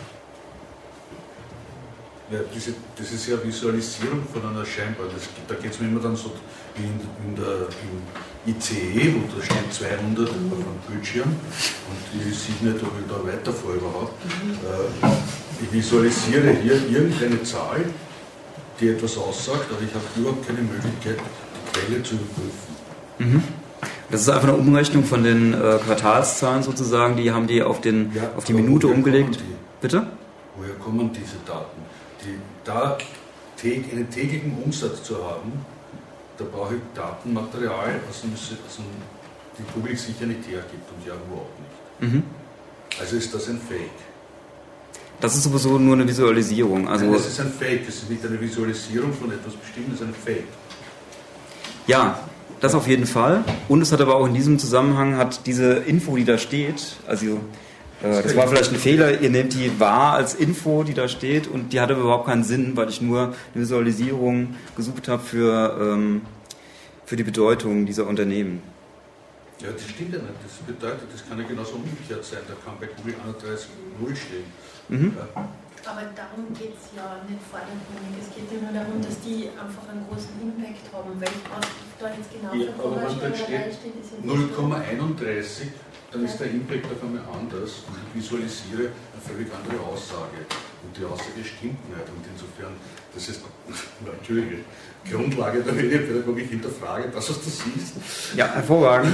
Speaker 5: Ja, diese, das ist ja Visualisierung von einer Scheinbar. Das, da geht es mir immer dann so wie in, in der, im I C E, wo da stehen zweihundert auf dem Bildschirm und ich sehe nicht, ob ich da weiterfahre überhaupt. Äh, ich visualisiere hier irgendeine Zahl, die etwas aussagt, aber ich habe überhaupt keine Möglichkeit, die Quelle zu überprüfen.
Speaker 2: Mhm. Das ist einfach eine Umrechnung von den äh, Quartalszahlen sozusagen, die haben die auf, den,
Speaker 5: Ja,
Speaker 2: auf die Minute umgelegt.
Speaker 5: Die?
Speaker 2: Bitte?
Speaker 5: Woher kommen diese Daten? Die, da täg, einen täglichen Umsatz zu haben, da brauche ich Datenmaterial, was die Publik sicher nicht hergibt und ja überhaupt nicht.
Speaker 2: Mhm.
Speaker 5: Also ist das ein Fake.
Speaker 2: Das ist sowieso nur eine Visualisierung. Also
Speaker 5: Nein, das ist ein Fake, das ist nicht eine Visualisierung von etwas Bestimmtes, das ist ein Fake.
Speaker 2: Ja, das auf jeden Fall. Und es hat aber auch in diesem Zusammenhang, hat diese Info, die da steht, also äh, das war vielleicht ein Fehler, ihr nehmt die wahr als Info, die da steht, und die hatte überhaupt keinen Sinn, weil ich nur eine Visualisierung gesucht habe für, ähm, für die Bedeutung dieser Unternehmen.
Speaker 5: Ja, das stimmt ja nicht. Das bedeutet, das kann ja genauso umgekehrt sein. Da kann bei Google einunddreißig null stehen.
Speaker 2: Mhm.
Speaker 5: Ja.
Speaker 9: Aber darum geht es ja nicht vordergründig. Es geht ja nur darum, dass die einfach einen großen Impact haben. Welch was da jetzt genau
Speaker 5: Ja,
Speaker 9: für
Speaker 5: aber wenn da
Speaker 9: Kommastellen
Speaker 5: steht
Speaker 9: steht, ist ja
Speaker 5: null Komma einunddreißig, dann ist der Impact auf einmal anders und ich visualisiere eine völlig andere Aussage. Und die Aussage stimmt nicht. Und insofern, das ist, Entschuldige, Grundlage der Medienpädagogik hinterfrage, das, was du siehst.
Speaker 2: Ja, hervorragend.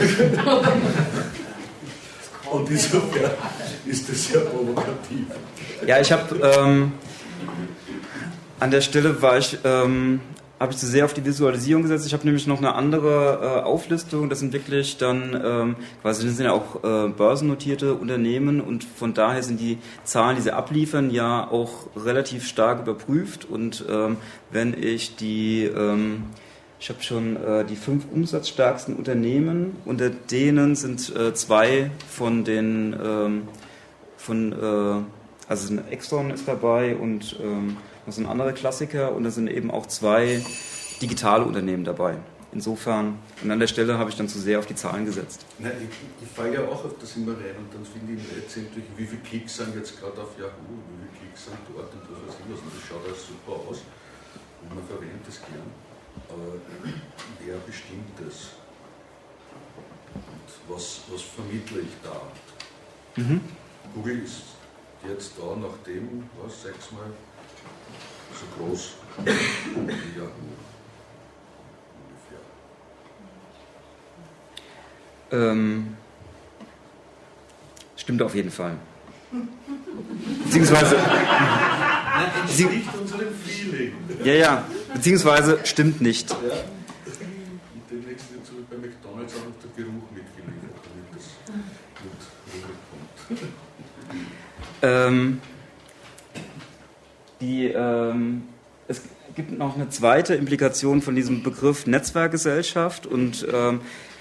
Speaker 5: Und insofern ist das sehr provokativ.
Speaker 2: Ja, ich habe ähm, an der Stelle war ich, ähm, habe ich zu sehr auf die Visualisierung gesetzt. Ich habe nämlich noch eine andere äh, Auflistung. Das sind wirklich dann ähm, quasi, das sind ja auch äh, börsennotierte Unternehmen und von daher sind die Zahlen, die sie abliefern, ja auch relativ stark überprüft. Und ähm, wenn ich die ähm, Ich habe schon äh, die fünf umsatzstärksten Unternehmen, unter denen sind äh, zwei von den, ähm, von, äh, also ein Exxon ist dabei und ähm, noch so ein anderer Klassiker, und da sind eben auch zwei digitale Unternehmen dabei. Insofern, und an der Stelle habe ich dann zu sehr auf die Zahlen gesetzt.
Speaker 5: Nein, ich, ich falle ja auch auf das immer rein und dann finde ich letztendlich, wie viele Klicks sind jetzt gerade auf Yahoo, wie viele Klicks sind dort und was weiß ich was, und das schaut alles super aus und man verwendet das gern. Aber wer bestimmt das? Und was, was vermittle ich da?
Speaker 2: Mhm.
Speaker 5: Google ist jetzt da, nachdem, was, sechsmal so groß wie Yahoo ungefähr.
Speaker 2: Ähm, stimmt auf jeden Fall. Beziehungsweise.
Speaker 5: Nein, entspricht unserem Feeling.
Speaker 2: Ja, ja, beziehungsweise stimmt nicht.
Speaker 5: Ja. Und demnächst wird so bei McDonalds auch noch der Geruch mitgeliefert, damit das mit rüberkommt.
Speaker 2: Ähm, die, ähm, es gibt noch eine zweite Implikation von diesem Begriff Netzwerkgesellschaft, und ähm,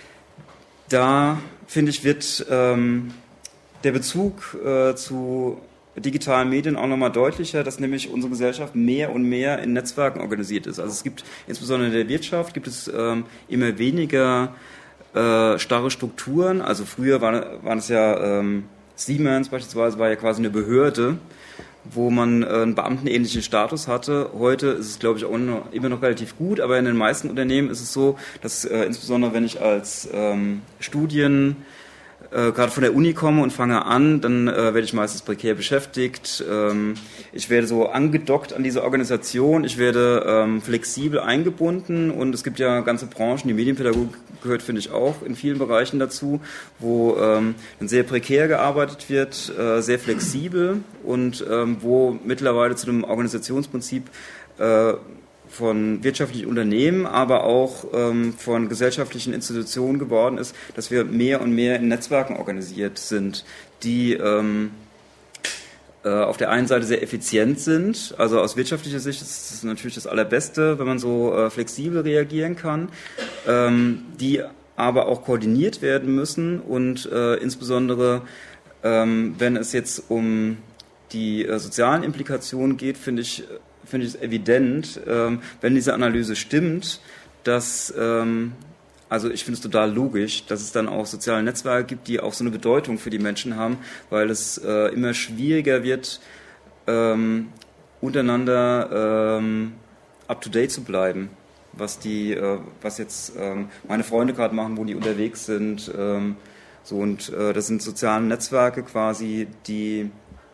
Speaker 2: da, finde ich, wird ähm, der Bezug äh, zu digitalen Medien auch nochmal deutlicher, dass nämlich unsere Gesellschaft mehr und mehr in Netzwerken organisiert ist. Also es gibt, insbesondere in der Wirtschaft, gibt es ähm, immer weniger äh, starre Strukturen. Also früher war, waren es ja, ähm, Siemens beispielsweise war ja quasi eine Behörde, wo man äh, einen beamtenähnlichen Status hatte. Heute ist es, glaube ich, auch noch, immer noch relativ gut, aber in den meisten Unternehmen ist es so, dass äh, insbesondere wenn ich als ähm, Studien Äh, gerade von der Uni komme und fange an, dann äh, werde ich meistens prekär beschäftigt. Ähm, ich werde so angedockt an diese Organisation, ich werde ähm, flexibel eingebunden, und es gibt ja ganze Branchen, die Medienpädagogik gehört, finde ich, auch in vielen Bereichen dazu, wo ähm, dann sehr prekär gearbeitet wird, äh, sehr flexibel, und ähm, wo mittlerweile zu einem Organisationsprinzip äh, von wirtschaftlichen Unternehmen, aber auch ähm, von gesellschaftlichen Institutionen geworden ist, dass wir mehr und mehr in Netzwerken organisiert sind, die ähm, äh, auf der einen Seite sehr effizient sind. Also aus wirtschaftlicher Sicht ist es natürlich das Allerbeste, wenn man so äh, flexibel reagieren kann, ähm, die aber auch koordiniert werden müssen, und äh, insbesondere ähm, wenn es jetzt um die äh, sozialen Implikationen geht, finde ich, finde ich es evident, ähm, wenn diese Analyse stimmt, dass, ähm, also ich finde es total logisch, dass es dann auch soziale Netzwerke gibt, die auch so eine Bedeutung für die Menschen haben, weil es äh, immer schwieriger wird, ähm, untereinander ähm, up-to-date zu bleiben, was die, äh, was jetzt ähm, meine Freunde gerade machen, wo die unterwegs sind, ähm, so, und äh, das sind soziale Netzwerke quasi, die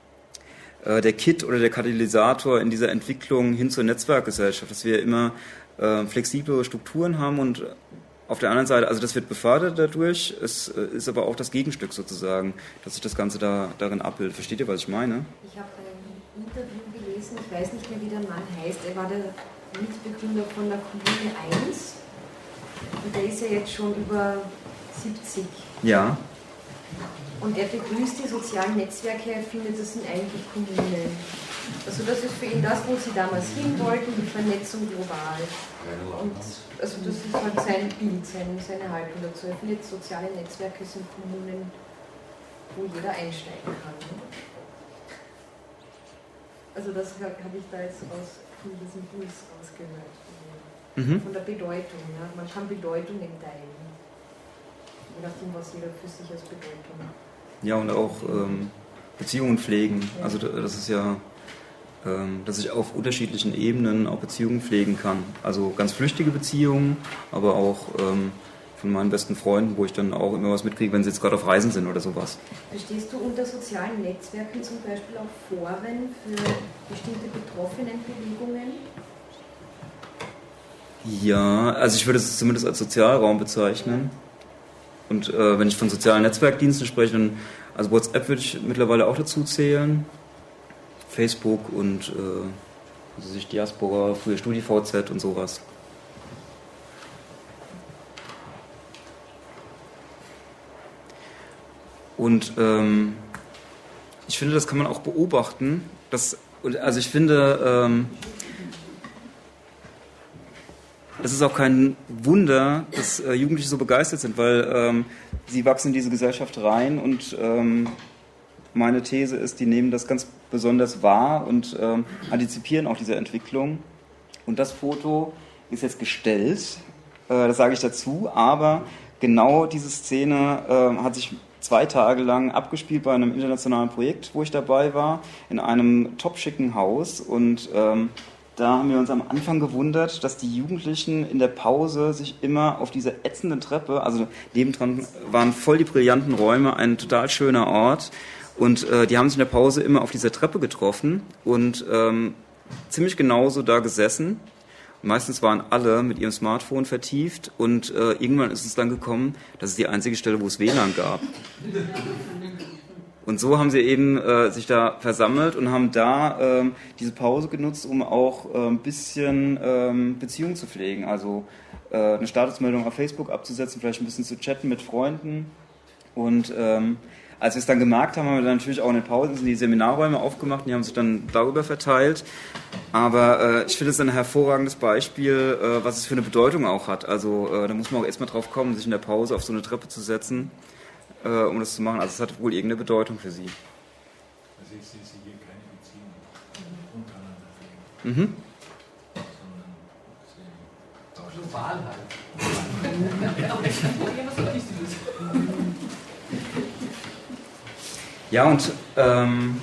Speaker 2: der Kit oder der Katalysator in dieser Entwicklung hin zur Netzwerkgesellschaft, dass wir immer äh, flexiblere Strukturen haben, und auf der anderen Seite, also das wird befördert dadurch, es äh, ist aber auch das Gegenstück sozusagen, dass sich das Ganze da, darin abbildet. Versteht ihr, was ich meine?
Speaker 6: Ich habe ein Interview gelesen, ich weiß nicht mehr, wie der Mann heißt, er war der Mitbegründer von der Kommune eins, und der ist ja jetzt schon über siebzig.
Speaker 2: Ja.
Speaker 6: Und er begrüßt die sozialen Netzwerke, er findet, das sind eigentlich Kommunen. Also das ist für ihn das, wo sie damals hin wollten, die Vernetzung global. Und also das ist halt sein Bild, seine, seine Haltung dazu. Er findet, soziale Netzwerke sind Kommunen
Speaker 11: wo jeder einsteigen kann. Also das habe ich da jetzt aus diesem Impuls rausgehört. Mhm. Von der Bedeutung. Ja. Man kann Bedeutungen teilen. Je nachdem, was jeder für sich als Bedeutung hat.
Speaker 2: Ja, und auch ähm, Beziehungen pflegen. Ja. Also das ist ja, ähm, dass ich auf unterschiedlichen Ebenen auch Beziehungen pflegen kann. Also ganz flüchtige Beziehungen, aber auch ähm, von meinen besten Freunden, wo ich dann auch immer was mitkriege, wenn sie jetzt gerade auf Reisen sind oder sowas.
Speaker 11: Verstehst du unter sozialen Netzwerken zum Beispiel auch Foren für bestimmte Betroffenenbewegungen?
Speaker 2: Ja, also ich würde es zumindest als Sozialraum bezeichnen. Und äh, wenn ich von sozialen Netzwerkdiensten spreche, dann, also WhatsApp würde ich mittlerweile auch dazu zählen. Facebook und äh, also sich Diaspora, früher StudiVZ und sowas. Und ähm, ich finde, das kann man auch beobachten. Dass, also ich finde, ähm, es ist auch kein Wunder, dass äh, Jugendliche so begeistert sind, weil ähm, sie wachsen in diese Gesellschaft rein und ähm, meine These ist, die nehmen das ganz besonders wahr und ähm, antizipieren auch diese Entwicklung. Und das Foto ist jetzt gestellt, äh, das sage ich dazu, aber genau diese Szene äh, hat sich zwei Tage lang abgespielt bei einem internationalen Projekt, wo ich dabei war, in einem topschicken Haus. Und ähm, da haben wir uns am Anfang gewundert, dass die Jugendlichen in der Pause sich immer auf dieser ätzenden Treppe, also nebendran waren voll die brillanten Räume, ein total schöner Ort. Und äh, die haben sich in der Pause immer auf dieser Treppe getroffen und ähm, ziemlich genauso da gesessen. Meistens waren alle mit ihrem Smartphone vertieft und äh, irgendwann ist es dann gekommen, das ist die einzige Stelle, wo es W L A N gab. Und so haben sie eben äh, sich da versammelt und haben da ähm, diese Pause genutzt, um auch äh, ein bisschen ähm, Beziehungen zu pflegen. Also äh, eine Statusmeldung auf Facebook abzusetzen, vielleicht ein bisschen zu chatten mit Freunden. Und ähm, als wir es dann gemerkt haben, haben wir dann natürlich auch in den Pausen die Seminarräume aufgemacht und die haben sich dann darüber verteilt. Aber äh, ich finde es ein hervorragendes Beispiel, äh, was es für eine Bedeutung auch hat. Also äh, da muss man auch erstmal drauf kommen, sich in der Pause auf so eine Treppe zu setzen, äh, um das zu machen. Also es hat wohl irgendeine Bedeutung für sie.
Speaker 5: Also ich sehe hier keine Beziehung untereinander. Mhm. Sondern sie global halt.
Speaker 2: Ja, und ähm,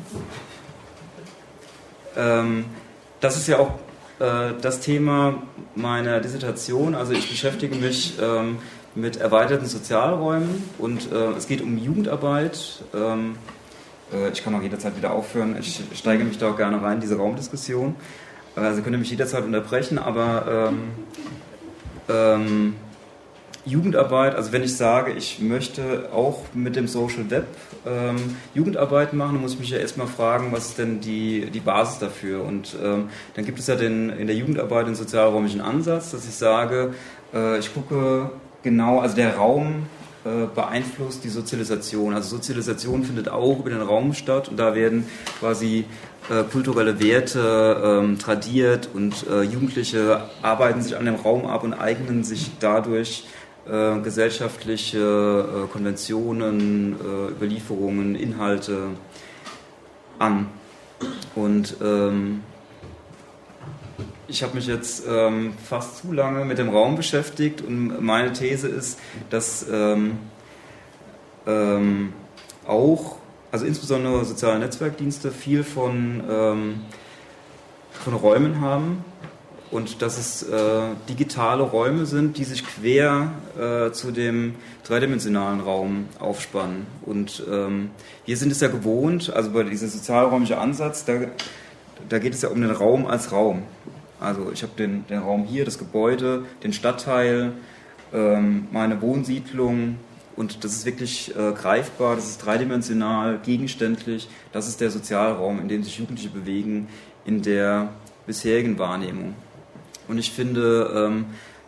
Speaker 2: ähm, das ist ja auch äh, das Thema meiner Dissertation. Also ich beschäftige mich ähm, mit erweiterten Sozialräumen und äh, es geht um Jugendarbeit. Ähm, äh, ich kann auch jederzeit wieder aufhören. Ich steige mich da auch gerne rein, diese Raumdiskussion. Also könnt ihr mich jederzeit unterbrechen, aber ähm, ähm, Jugendarbeit, also wenn ich sage, ich möchte auch mit dem Social Web ähm, Jugendarbeit machen, dann muss ich mich ja erstmal fragen, was ist denn die, die Basis dafür? Und ähm, dann gibt es ja den, in der Jugendarbeit den sozialräumlichen Ansatz, dass ich sage, äh, ich gucke genau, also der Raum äh, beeinflusst die Sozialisation. Also Sozialisation findet auch über den Raum statt und da werden quasi äh, kulturelle Werte ähm, tradiert und äh, Jugendliche arbeiten sich an dem Raum ab und eignen sich dadurch Äh, gesellschaftliche äh, Konventionen, äh, Überlieferungen, Inhalte an. Und ähm, ich habe mich jetzt ähm, fast zu lange mit dem Raum beschäftigt und meine These ist, dass ähm, ähm, auch, also insbesondere soziale Netzwerkdienste viel von, ähm, von Räumen haben. Und dass es äh, digitale Räume sind, die sich quer äh, zu dem dreidimensionalen Raum aufspannen. Und ähm, wir sind es ja gewohnt, also bei diesem sozialräumlichen Ansatz, da, da geht es ja um den Raum als Raum. Also ich habe den, den Raum hier, das Gebäude, den Stadtteil, ähm, meine Wohnsiedlung und das ist wirklich äh, greifbar, das ist dreidimensional, gegenständlich. Das ist der Sozialraum, in dem sich Jugendliche bewegen, in der bisherigen Wahrnehmung. Und ich finde, ähm,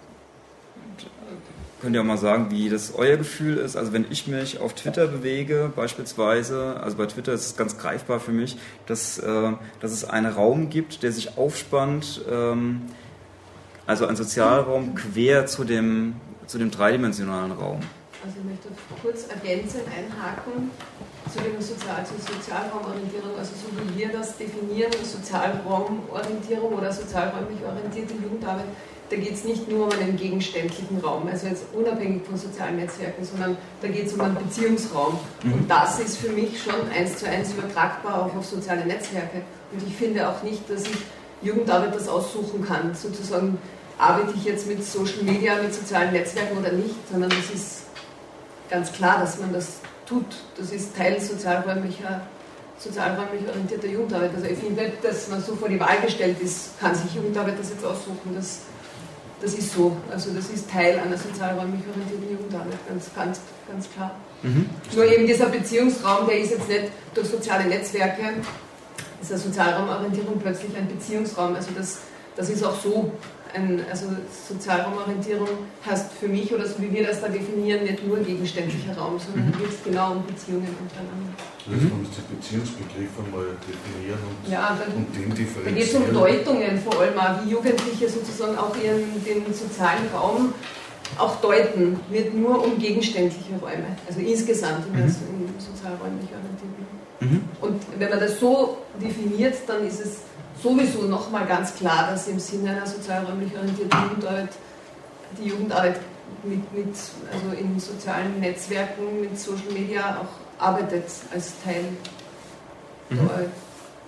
Speaker 2: könnt ihr auch mal sagen, wie das euer Gefühl ist. Also wenn ich mich auf Twitter bewege beispielsweise, also bei Twitter ist es ganz greifbar für mich, dass, äh, dass es einen Raum gibt, der sich aufspannt, ähm, also ein Sozialraum quer zu dem, zu dem dreidimensionalen Raum.
Speaker 11: Also ich möchte kurz ergänzend einhaken zu dem Sozial zur Sozialraumorientierung, also so wie wir das definieren, Sozialraumorientierung oder sozialräumlich orientierte Jugendarbeit, da geht es nicht nur um einen gegenständlichen Raum, also jetzt unabhängig von sozialen Netzwerken, sondern da geht es um einen Beziehungsraum. Mhm. Und das ist für mich schon eins zu eins übertragbar auch auf soziale Netzwerke. Und ich finde auch nicht, dass ich Jugendarbeit das aussuchen kann, sozusagen arbeite ich jetzt mit Social Media, mit sozialen Netzwerken oder nicht, sondern das ist ganz klar, dass man das tut. Das ist Teil sozialräumlicher, sozialräumlich orientierter Jugendarbeit. Also ich finde nicht, dass man so vor die Wahl gestellt ist, kann sich Jugendarbeit das jetzt aussuchen. Das, das ist so. Also das ist Teil einer sozialräumlich orientierten Jugendarbeit, ganz, ganz, ganz klar. Mhm. Nur eben dieser Beziehungsraum, der ist jetzt nicht durch soziale Netzwerke, ist eine Sozialraumorientierung plötzlich ein Beziehungsraum. Also das, das ist auch so. Ein, also Sozialraumorientierung heißt für mich, oder so wie wir das da definieren, nicht nur gegenständlicher Raum, sondern mhm. geht es genau um Beziehungen untereinander.
Speaker 5: Also man muss den Beziehungsbegriff einmal definieren und,
Speaker 11: ja, dann,
Speaker 5: und den differenzieren.
Speaker 11: Da geht es um Deutungen vor allem auch, wie Jugendliche sozusagen auch ihren, den sozialen Raum auch deuten, nicht nur um gegenständliche Räume, also insgesamt im, mhm. im sozialräumlich orientierten. Mhm. Und wenn man das so definiert, dann ist es sowieso nochmal ganz klar, dass im Sinne einer sozialräumlich orientierten Jugendarbeit die Jugendarbeit mit, mit, also in sozialen Netzwerken, mit Social Media auch arbeitet als Teil der
Speaker 2: mhm.
Speaker 11: Arbeit.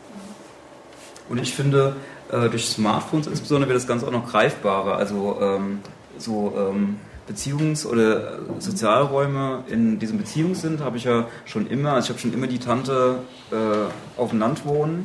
Speaker 2: Und ich finde, äh, durch Smartphones insbesondere wird das Ganze auch noch greifbarer. Also ähm, so ähm, Beziehungs- oder Sozialräume in diesem Beziehungssinn habe ich ja schon immer, also ich habe schon immer die Tante äh, auf dem Land wohnen.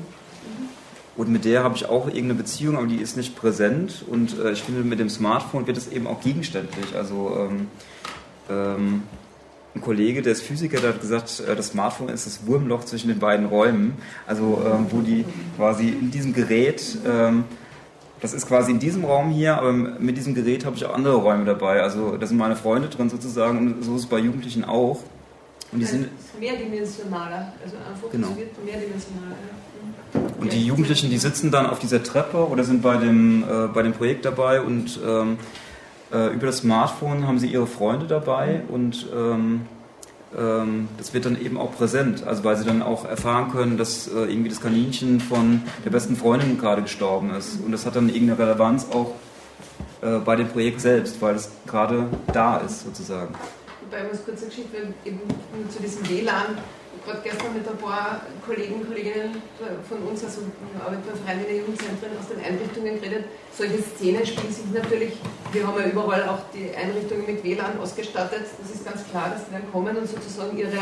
Speaker 2: Und mit der habe ich auch irgendeine Beziehung, aber die ist nicht präsent. Und äh, ich finde, mit dem Smartphone wird es eben auch gegenständlich. Also ähm, ähm, ein Kollege, der ist Physiker, der hat gesagt, äh, das Smartphone ist das Wurmloch zwischen den beiden Räumen. Also ähm, wo die quasi in diesem Gerät, ähm, das ist quasi in diesem Raum hier, aber mit diesem Gerät habe ich auch andere Räume dabei. Also da sind meine Freunde drin sozusagen und so ist es bei Jugendlichen auch. Und die
Speaker 11: also
Speaker 2: sind
Speaker 11: mehrdimensionaler, also einfach
Speaker 2: genau.
Speaker 11: Es wird mehrdimensionaler.
Speaker 2: Und die Jugendlichen, die sitzen dann auf dieser Treppe oder sind bei dem, äh, bei dem Projekt dabei und ähm, äh, über das Smartphone haben sie ihre Freunde dabei und ähm, ähm, das wird dann eben auch präsent, also weil sie dann auch erfahren können, dass äh, irgendwie das Kaninchen von der besten Freundin gerade gestorben ist und das hat dann irgendeine Relevanz auch äh, bei dem Projekt selbst, weil es gerade da ist sozusagen.
Speaker 11: Wobei ich muss kurz eine Geschichte, eben nur zu diesem W L A N, gerade gestern mit ein paar Kollegen, Kolleginnen von uns, also wir arbeiten bei Vereinen der Jugendzentren aus den Einrichtungen geredet. Solche Szenen spielen sich natürlich, wir haben ja überall auch die Einrichtungen mit W L A N ausgestattet, das ist ganz klar, dass die dann kommen und sozusagen ihre,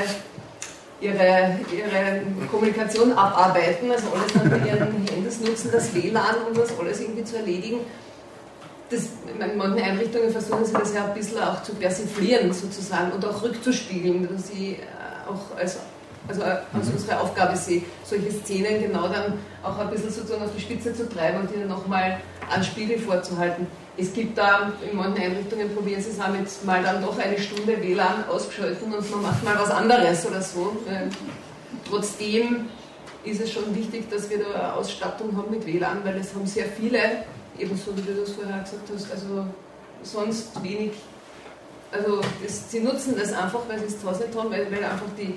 Speaker 11: ihre, ihre Kommunikation abarbeiten, also alles dann mit ihren Handys nutzen, das W L A N, um das alles irgendwie zu erledigen. Das, in manchen Einrichtungen versuchen sie das ja ein bisschen auch zu persiflieren sozusagen und auch rückzuspiegeln, dass sie auch als also als unsere Aufgabe sehe, solche Szenen genau dann auch ein bisschen sozusagen auf die Spitze zu treiben und ihnen nochmal einen Spiegel vorzuhalten. Es gibt da, in manchen Einrichtungen probieren sie es auch mit mal dann doch eine Stunde W L A N ausgeschalten und man macht mal was anderes oder so. Trotzdem ist es schon wichtig, dass wir da eine Ausstattung haben mit W L A N, weil es haben sehr viele, ebenso wie du das vorher gesagt hast, also sonst wenig, also das, sie nutzen das einfach, weil sie es zu Hause haben, weil, weil einfach die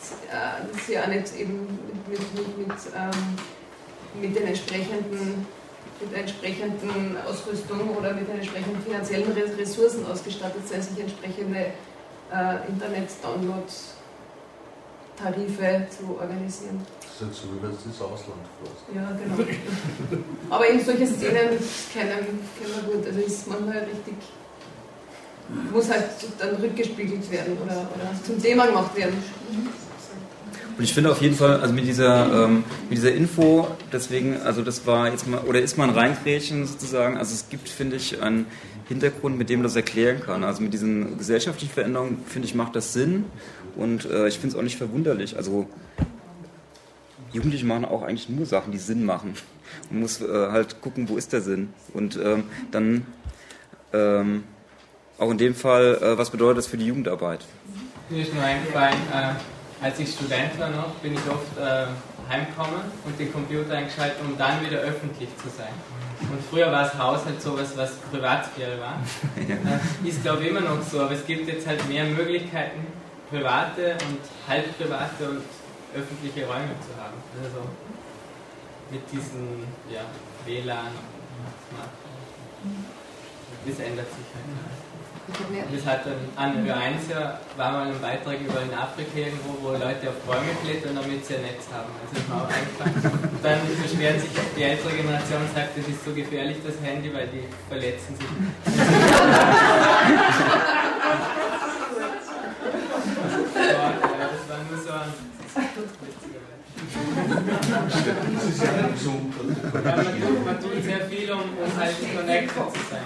Speaker 11: sie auch nicht eben mit, mit, mit, ähm, mit den entsprechenden mit der entsprechenden Ausrüstung oder mit den entsprechenden finanziellen Ressourcen ausgestattet sein, sich entsprechende äh, Internet-Download-Tarife zu organisieren.
Speaker 5: Das ist halt so, wie wenn es ins Ausland fährst.
Speaker 11: Ja, genau. Aber eben solche Szenen kennen, kennen wir gut. Also ist manchmal richtig, muss halt dann rückgespiegelt werden oder, oder zum Thema gemacht werden.
Speaker 2: Und ich finde auf jeden Fall, also mit dieser, ähm, mit dieser Info, deswegen, also das war jetzt mal, oder ist mal ein Reingrätschen sozusagen, also es gibt, finde ich, einen Hintergrund, mit dem man das erklären kann. Also mit diesen gesellschaftlichen Veränderungen, finde ich, macht das Sinn und äh, ich finde es auch nicht verwunderlich. Also Jugendliche machen auch eigentlich nur Sachen, die Sinn machen. Man muss äh, halt gucken, wo ist der Sinn. Und ähm, dann ähm, auch in dem Fall, äh, was bedeutet das für die Jugendarbeit?
Speaker 12: Mir ist nur eingefallen, äh, als ich Student war noch, bin ich oft äh, heimkommen und den Computer eingeschaltet, um dann wieder öffentlich zu sein. Und früher war das Haus halt sowas, was Privatsphäre war. Ja. Ist glaube ich immer noch so, aber es gibt jetzt halt mehr Möglichkeiten, private und halbprivate und öffentliche Räume zu haben. Also mit diesen ja, W L A N und Smartphones. Das ändert sich halt. Das hat dann an Ö eins ja, war mal ein Beitrag über in Afrika irgendwo, wo Leute auf Bäume klettern, damit sie ein Netz haben. Also ist mir auch eingefallen. Und dann beschweren sich die ältere Generation und sagt, das ist so gefährlich, das Handy, weil die verletzen sich. Das war nur so ein
Speaker 5: Das ist ja nicht gesund.
Speaker 12: Ja, man, tut, man tut sehr viel, um, um halt connected zu sein.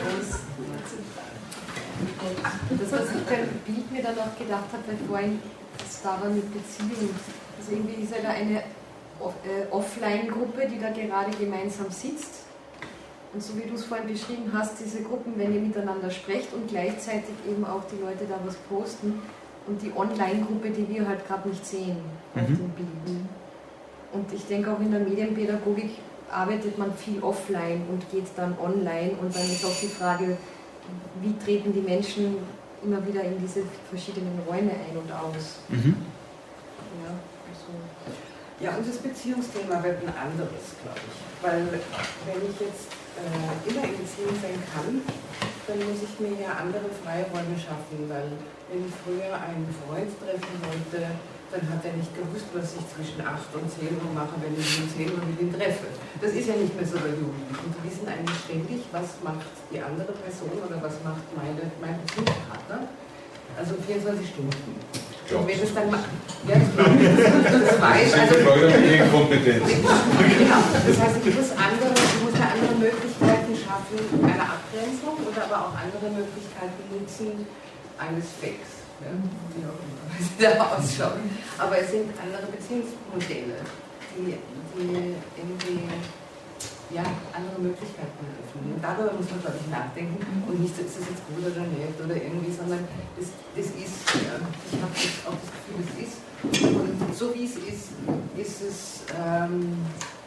Speaker 11: Das, was ich beim Bild mir dann auch gedacht habe, weil vorhin das da war mit Beziehung, also irgendwie ist ja da eine Offline-Gruppe, die da gerade gemeinsam sitzt. Und so wie du es vorhin beschrieben hast, diese Gruppen, wenn ihr miteinander sprecht und gleichzeitig eben auch die Leute da was posten und die Online-Gruppe, die wir halt gerade nicht sehen auf mhm. dem Bild. Und ich denke auch in der Medienpädagogik arbeitet man viel offline und geht dann online und dann ist auch die Frage, wie treten die Menschen immer wieder in diese verschiedenen Räume ein und aus.
Speaker 2: Mhm.
Speaker 11: Ja, also.
Speaker 13: Ja, und das Beziehungsthema wird ein anderes, glaube ich. Weil wenn ich jetzt äh, immer in Beziehung sein kann, dann muss ich mir ja andere Freiräume schaffen, weil wenn ich früher einen Freund treffen wollte, dann hat er nicht gewusst, was ich zwischen acht und zehn Uhr mache, wenn ich um zehn Uhr mit ihm treffe. Das ist ja nicht mehr so bei Jugendlichen. Und die wissen eigentlich ständig, was macht die andere Person oder was macht meine, mein Beziehungspartner. Also vierundzwanzig Stunden. Und wenn es dann macht, ja, das glaube ich, das weiß also,
Speaker 5: Kompetenz.
Speaker 13: Genau, das heißt, ich muss, andere, ich muss mir andere Möglichkeiten schaffen, eine Abgrenzung oder aber auch andere Möglichkeiten nutzen eines Fakes. Ja, wie auch immer, wie sie da ausschauen. Aber es sind andere Beziehungsmodelle, die, die irgendwie ja, andere Möglichkeiten eröffnen. Und darüber muss man, glaube ich, nachdenken. Und nicht, ist das jetzt gut oder nicht oder irgendwie, sondern das, das ist, ja, ich habe auch das Gefühl, es ist. Und so wie es ist, ist es, ähm,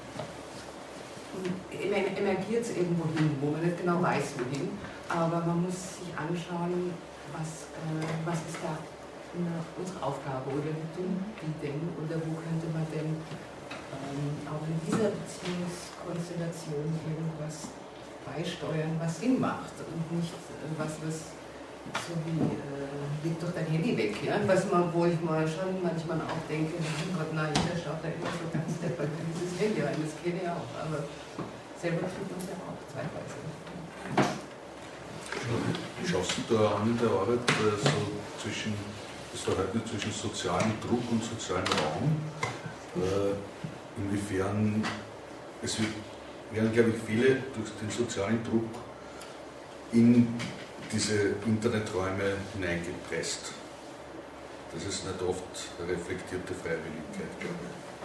Speaker 13: emergiert es irgendwo hin, wo man nicht genau weiß, wohin. Aber man muss sich anschauen, Was, äh, was ist da eine, unsere Aufgabe oder wie tun die denn oder wo könnte man denn ähm, auch in dieser Beziehungskonstellation irgendwas beisteuern, was Sinn macht und nicht äh, was, was so wie äh, leg doch dein Handy weg, ja? Was man, wo ich mal schon manchmal auch denke, oh Gott, nein, jeder schaut da immer so ganz deppert in dieses Handy rein, das kenne ich auch, aber selber tut man es ja auch teilweise.
Speaker 5: Schaust du da an in der Arbeit äh, so zwischen, das Verhältnis zwischen sozialem Druck und sozialem Raum? Äh, inwiefern, es wird, werden, glaube ich, viele durch den sozialen Druck in diese Interneträume hineingepresst. Das ist nicht oft reflektierte Freiwilligkeit, glaube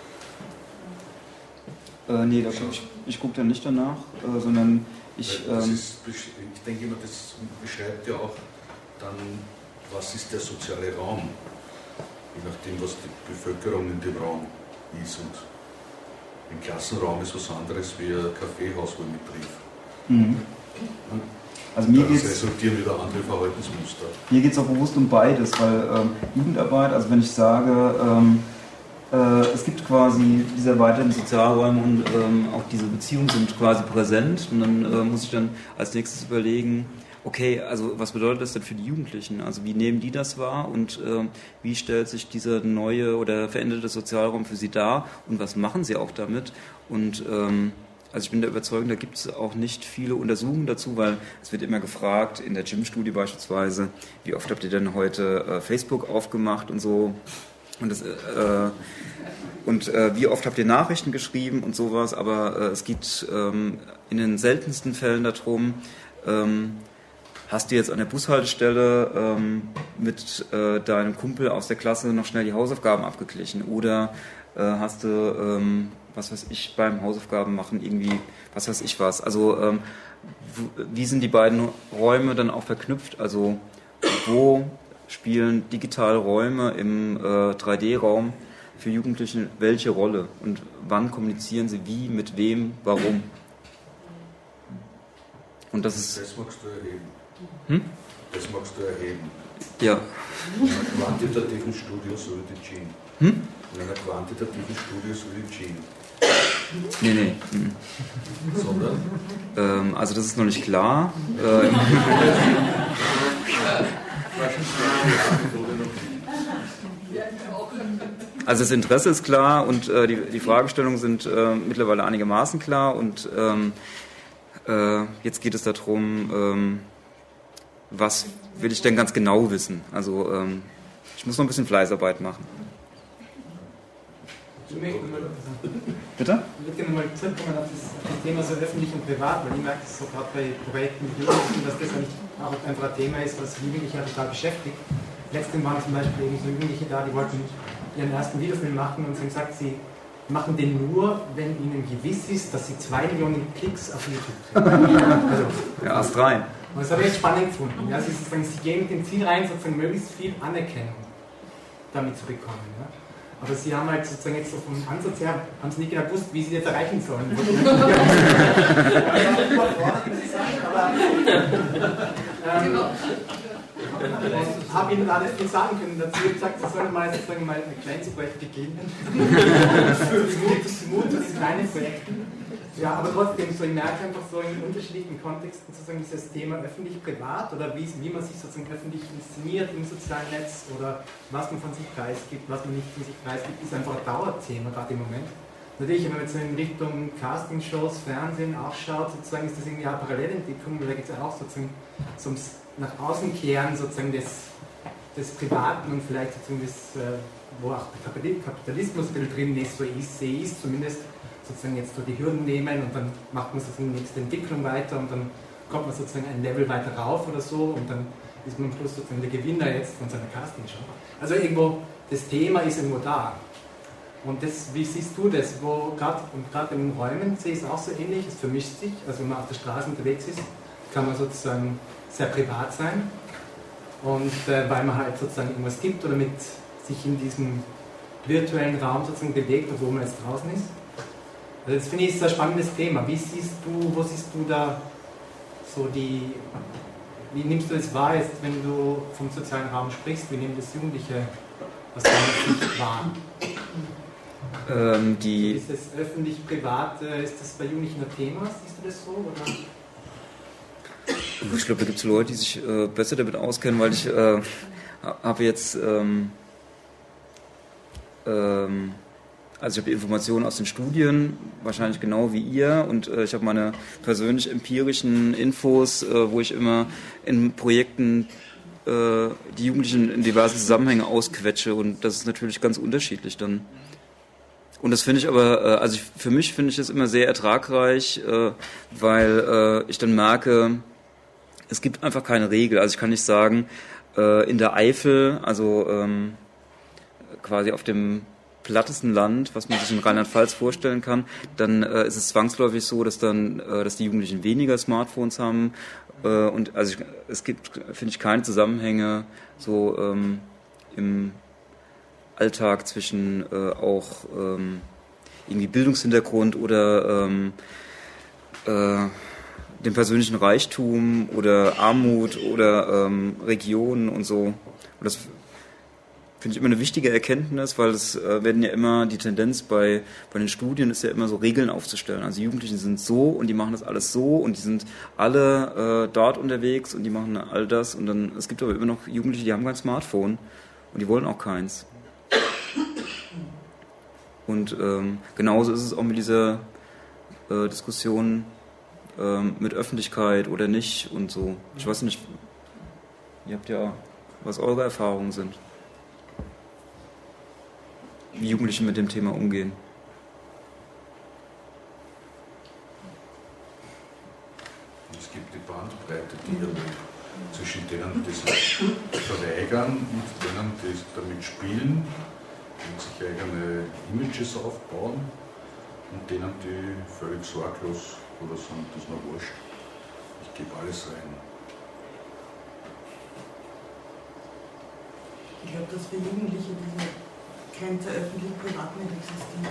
Speaker 2: ich. Äh, nee, da guck ich, ich gucke da nicht danach, äh, sondern ich,
Speaker 5: das
Speaker 2: ähm,
Speaker 5: ist, ich denke immer, das beschreibt ja auch dann, was ist der soziale Raum, je nachdem, was die Bevölkerung in dem Raum ist. Und ein Klassenraum ist was anderes wie ein Kaffeehaus, wo ich mich triff.
Speaker 2: Mhm. Also mir
Speaker 5: Daraus
Speaker 2: geht's,
Speaker 5: resultieren wieder andere Verhaltensmuster.
Speaker 2: Mir geht es auch bewusst um beides, weil ähm, Jugendarbeit, also wenn ich sage, ähm, äh, es gibt quasi diese erweiterten Sozialräume und ähm, auch diese Beziehungen sind quasi präsent und dann äh, muss ich dann als nächstes überlegen, okay, also was bedeutet das denn für die Jugendlichen? Also wie nehmen die das wahr und ähm, wie stellt sich dieser neue oder veränderte Sozialraum für sie dar und was machen sie auch damit? Und ähm, also ich bin der Überzeugung, da gibt es auch nicht viele Untersuchungen dazu, weil es wird immer gefragt, in der Gym-Studie beispielsweise, wie oft habt ihr denn heute äh, Facebook aufgemacht und so und, das, äh, und äh, wie oft habt ihr Nachrichten geschrieben und sowas, aber äh, es geht ähm, in den seltensten Fällen darum, ähm, hast du jetzt an der Bushaltestelle ähm, mit äh, deinem Kumpel aus der Klasse noch schnell die Hausaufgaben abgeglichen oder äh, hast du... Ähm, was weiß ich, beim Hausaufgaben machen, irgendwie, was weiß ich was. Also ähm, wie sind die beiden Räume dann auch verknüpft? Also wo spielen digitale Räume im äh, drei D Raum für Jugendliche welche Rolle und wann kommunizieren sie wie, mit wem, warum. Und das ist...
Speaker 5: Das magst du erheben.
Speaker 2: Hm?
Speaker 5: Das magst du erheben.
Speaker 2: Ja.
Speaker 5: In einer quantitativen Studie so wie die Jean.
Speaker 2: Hm?
Speaker 5: In einer quantitativen Studie so wie die Jean.
Speaker 2: Nee, nee. Hm.
Speaker 5: Sondern?
Speaker 2: Ähm, also das ist noch nicht klar. Äh, Also das Interesse ist klar und äh, die, die Fragestellungen sind äh, mittlerweile einigermaßen klar und ähm, äh, jetzt geht es darum, ähm, was will ich denn ganz genau wissen? Also ähm, ich muss noch ein bisschen Fleißarbeit machen.
Speaker 14: Ich möchte mal,
Speaker 2: Bitte?
Speaker 14: Ich würde gerne mal zurückkommen auf das, auf das Thema so öffentlich und privat, weil ich merke es so gerade bei Projekten mit Jugendlichen, dass das eigentlich auch einfach ein Thema ist, was Jugendliche total beschäftigt. Letztens waren zum Beispiel eben so Jugendliche da, die wollten ihren ersten Videofilm machen und sie haben gesagt, sie machen den nur, wenn ihnen gewiss ist, dass sie zwei Millionen Klicks auf YouTube kriegen. Also,
Speaker 2: ja, erst rein.
Speaker 14: Und das habe ich echt spannend gefunden. Ja, sie, sozusagen, sie gehen mit dem Ziel rein, sozusagen möglichst viel Anerkennung damit zu bekommen. Ja. Aber sie haben halt sozusagen jetzt so vom Ansatz her, haben sie nicht genau gewusst, wie sie das erreichen sollen. Aber ähm, und habe ihnen alles viel sagen können dazu. Ich habe gesagt, sie sollen mal, sozusagen mal ein kleines Projekt beginnen. Für Mut, Mut in kleinen Projekten. Ja, aber trotzdem, so ich merke einfach so in unterschiedlichen Kontexten sozusagen dieses Thema öffentlich-privat oder wie, wie man sich sozusagen öffentlich inszeniert im sozialen Netz oder was man von sich preisgibt, was man nicht von sich preisgibt, ist einfach ein Dauerthema gerade im Moment. Natürlich, wenn man jetzt so in Richtung Castingshows, Fernsehen auch schaut, sozusagen ist das irgendwie eine Parallelentwicklung, weil da geht es ja auch sozusagen so ums nach außen kehren sozusagen des, des Privaten und vielleicht sozusagen das, wo auch der Kapitalismus drin ist, so ist, sehe ich zumindest, sozusagen jetzt so die Hürden nehmen und dann macht man sozusagen die nächste Entwicklung weiter und dann kommt man sozusagen ein Level weiter rauf oder so und dann ist man am Schluss sozusagen der Gewinner jetzt von seiner Castingshow. Also irgendwo, das Thema ist irgendwo da. Und das, wie siehst du das? Wo grad, und gerade in den Räumen sehe ich es auch so ähnlich, es vermischt sich, also wenn man auf der Straße unterwegs ist, kann man sozusagen sehr privat sein und äh, weil man halt sozusagen irgendwas gibt oder mit sich in diesem virtuellen Raum sozusagen bewegt, obwohl man jetzt draußen ist. Also das finde ich ist ein spannendes Thema. Wie siehst du, wo siehst du da so die, wie nimmst du das wahr jetzt, wenn du vom sozialen Raum sprichst, wie nehmen das Jugendliche, was damit nicht wahr?
Speaker 2: Ähm, die
Speaker 14: ist das öffentlich-privat, ist das bei Jugendlichen ein Thema? Siehst du das so? Oder?
Speaker 2: Ich glaube, da gibt es Leute, die sich äh, besser damit auskennen, weil ich äh, habe jetzt ähm, ähm, also ich habe Informationen aus den Studien, wahrscheinlich genau wie ihr, und äh, ich habe meine persönlich empirischen Infos, äh, wo ich immer in Projekten äh, die Jugendlichen in diverse Zusammenhänge ausquetsche, und das ist natürlich ganz unterschiedlich dann. Und das finde ich aber, äh, also ich, für mich finde ich das immer sehr ertragreich, äh, weil äh, ich dann merke, es gibt einfach keine Regel. Also ich kann nicht sagen, äh, in der Eifel, also ähm, quasi auf dem plattesten Land, was man sich in Rheinland-Pfalz vorstellen kann, dann äh, ist es zwangsläufig so, dass dann, äh, dass die Jugendlichen weniger Smartphones haben. Äh, und also ich, es gibt, finde ich, keine Zusammenhänge so ähm, im Alltag zwischen äh, auch ähm, irgendwie Bildungshintergrund oder ähm, äh, dem persönlichen Reichtum oder Armut oder ähm, Regionen und so. Und das finde ich immer eine wichtige Erkenntnis, weil es äh, werden ja immer, die Tendenz bei, bei den Studien ist ja immer so Regeln aufzustellen. Also die Jugendlichen sind so und die machen das alles so und die sind alle äh, dort unterwegs und die machen all das, und dann, es gibt aber immer noch Jugendliche, die haben kein Smartphone und die wollen auch keins. Und ähm, genauso ist es auch mit dieser äh, Diskussion ähm, mit Öffentlichkeit oder nicht und so. Ich weiß nicht, ihr habt ja, was eure Erfahrungen sind, wie Jugendliche mit dem Thema umgehen.
Speaker 5: Es gibt die Bandbreite, die zwischen denen, die sich verweigern und denen, die damit spielen und sich eigene Images aufbauen, und denen, die völlig sorglos oder sagen, das ist mir wurscht, ich gebe alles rein.
Speaker 11: Ich glaube, dass für Jugendliche diese
Speaker 15: Grenze öffentlich-privat nicht existiert.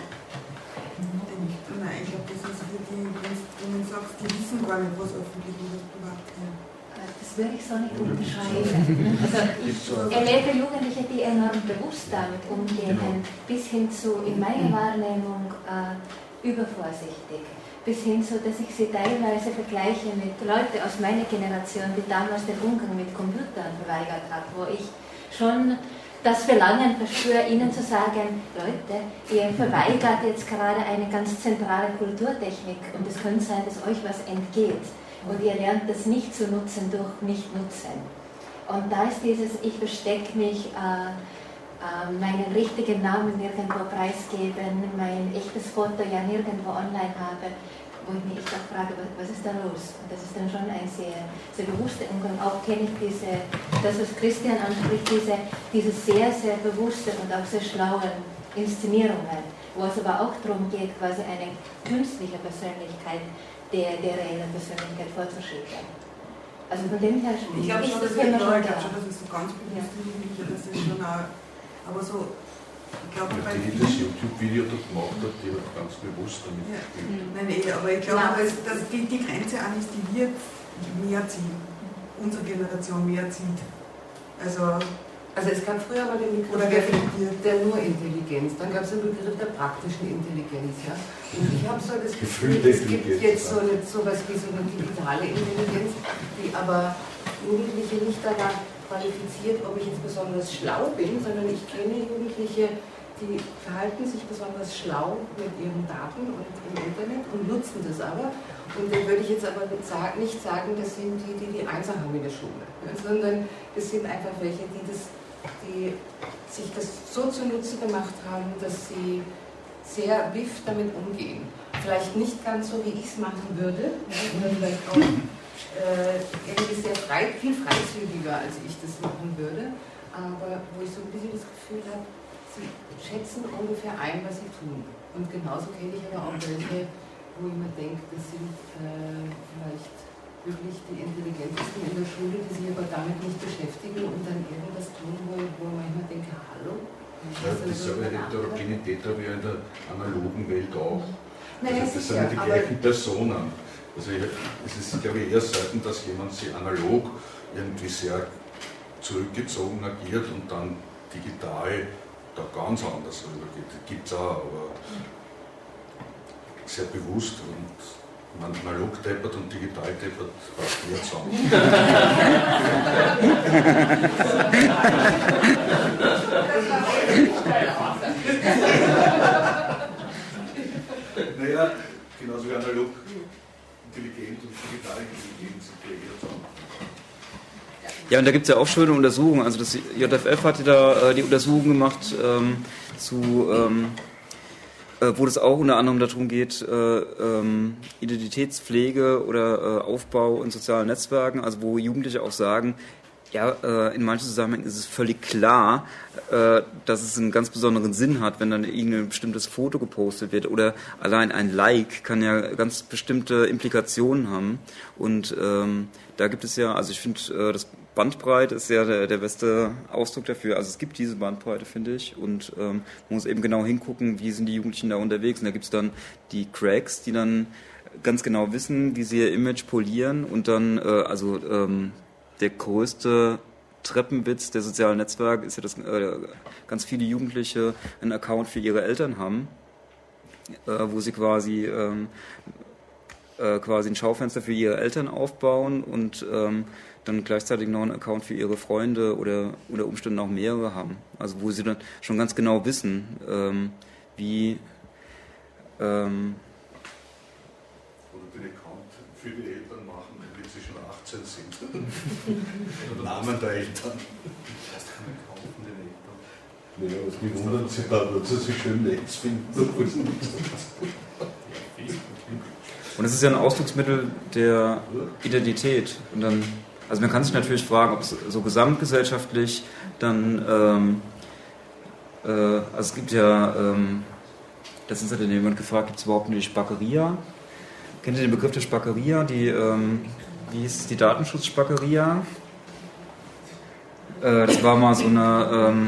Speaker 15: Mhm. Nein, ich glaube, das ist für die, wenn du sagst, die wissen gar nicht, was öffentlich und was privat ist.
Speaker 6: Das würde ich so nicht unterscheiden. Also ich erlebe Jugendliche, die enorm bewusst damit umgehen, bis hin zu, in meiner Wahrnehmung, äh, übervorsichtig. Bis hin zu, dass ich sie teilweise vergleiche mit Leuten aus meiner Generation, die damals den Umgang mit Computern verweigert hat, wo ich schon das Verlangen verspüre, ihnen zu sagen, Leute, ihr verweigert jetzt gerade eine ganz zentrale Kulturtechnik und es könnte sein, dass euch was entgeht. Und ihr lernt das nicht zu nutzen durch Nicht-Nutzen. Und da ist dieses, ich verstecke mich, äh, äh, meinen richtigen Namen nirgendwo preisgeben, mein echtes Foto ja nirgendwo online habe, wo ich mich auch frage, was ist da los? Und das ist dann schon ein sehr, sehr bewusster Umgang. Auch kenne ich diese, das, was Christian anspricht, diese, diese sehr, sehr bewussten und auch sehr schlauen Inszenierungen, wo es aber auch darum geht, quasi eine künstliche Persönlichkeit der, der reellen Persönlichkeit vorzuschieben. Also von dem her schon.
Speaker 15: Ich glaube schon,
Speaker 6: das
Speaker 15: dass es
Speaker 6: schon,
Speaker 15: glaub, das ist so ganz bewusst ja. Jugendliche, das ist schon auch, aber so, ich glaube,
Speaker 5: ja, die, die das YouTube-Video da gemacht hat, die hat ganz bewusst damit
Speaker 15: ja.
Speaker 5: gespielt.
Speaker 15: Nein, eh, aber ich glaube, ja. dass, dass die, die Grenze an ist, die wird mehr ziehen, unsere Generation mehr zieht. Also,
Speaker 13: Also es gab früher mal den Begriff der, der nur Intelligenz, dann gab es den Begriff der praktischen Intelligenz. Ja? Und ich habe so das Gefühl, es gibt jetzt so etwas wie so eine digitale Intelligenz, die aber Jugendliche nicht danach qualifiziert, ob ich jetzt besonders schlau bin, sondern ich kenne Jugendliche, die verhalten sich besonders schlau mit ihren Daten und im Internet und nutzen das aber. Und dann würde ich jetzt aber nicht sagen, das sind die, die die Einser haben in der Schule, sondern das sind einfach welche, die das die sich das so zunutze gemacht haben, dass sie sehr wiff damit umgehen. Vielleicht nicht ganz so, wie ich es machen würde, oder vielleicht auch äh, irgendwie sehr frei, viel freizügiger, als ich das machen würde, aber wo ich so ein bisschen das Gefühl habe, sie schätzen ungefähr ein, was sie tun. Und genauso kenne ich aber auch welche, wo ich mir denke, das sind äh, vielleicht wirklich die Intelligentesten in der Schule, die sich aber damit nicht beschäftigen und dann irgendwas tun, wo ich, wo ich manchmal denke, hallo?
Speaker 5: Ja, dieselbe Heterogenität habe ich in der analogen Welt auch.
Speaker 13: Naja,
Speaker 5: also das
Speaker 13: sicher,
Speaker 5: sind die gleichen Personen. Also ich, es ist, glaube ich, eher selten, dass jemand sich analog irgendwie sehr zurückgezogen agiert und dann digital da ganz anders rübergeht. Das gibt es auch, aber sehr bewusst und man analog deppert und digital deppert passt mehr zusammen. Naja, genauso wie analog intelligent und digital intelligent sind wir eher zusammen.
Speaker 2: Ja, und da gibt es ja auch schöne Untersuchungen. Also das J F F hatte da äh, die Untersuchung gemacht ähm, zu... Ähm, wo es auch unter anderem darum geht, äh, ähm, Identitätspflege oder äh, Aufbau in sozialen Netzwerken, also wo Jugendliche auch sagen, ja, äh, in manchen Zusammenhängen ist es völlig klar, äh, dass es einen ganz besonderen Sinn hat, wenn dann irgendein bestimmtes Foto gepostet wird oder allein ein Like kann ja ganz bestimmte Implikationen haben und ähm, da gibt es ja, also ich finde, äh, das Bandbreite ist ja der, der beste Ausdruck dafür. Also es gibt diese Bandbreite, finde ich, und ähm, man muss eben genau hingucken, wie sind die Jugendlichen da unterwegs. Und da gibt es dann die Cracks, die dann ganz genau wissen, wie sie ihr Image polieren und dann, äh, also ähm, der größte Treppenwitz der sozialen Netzwerke ist ja, dass äh, ganz viele Jugendliche einen Account für ihre Eltern haben, äh, wo sie quasi ähm, äh, quasi ein Schaufenster für ihre Eltern aufbauen und ähm, dann gleichzeitig noch einen Account für ihre Freunde oder unter Umständen auch mehrere haben. Also wo sie dann schon ganz genau wissen, ähm, wie... Ähm,
Speaker 5: oder den Account für die Eltern machen, damit sie schon achtzehn sind. Oder Namen der Eltern. Das heißt, kann man kaufen, den Eltern. Ja, es gibt wundert sich da, dass sie sich schön Netz finden.
Speaker 2: Und es ist ja ein Ausdrucksmittel der Identität. Und dann, also man kann sich natürlich fragen, ob es so gesamtgesellschaftlich dann, ähm, äh, also es gibt ja, ähm, letztens hat ja jemand gefragt, gibt es überhaupt eine Spackeria? Kennt ihr den Begriff der Spackeria? Die, ähm, wie hieß es, die Datenschutzspackeria? Äh, das war mal so eine, ähm,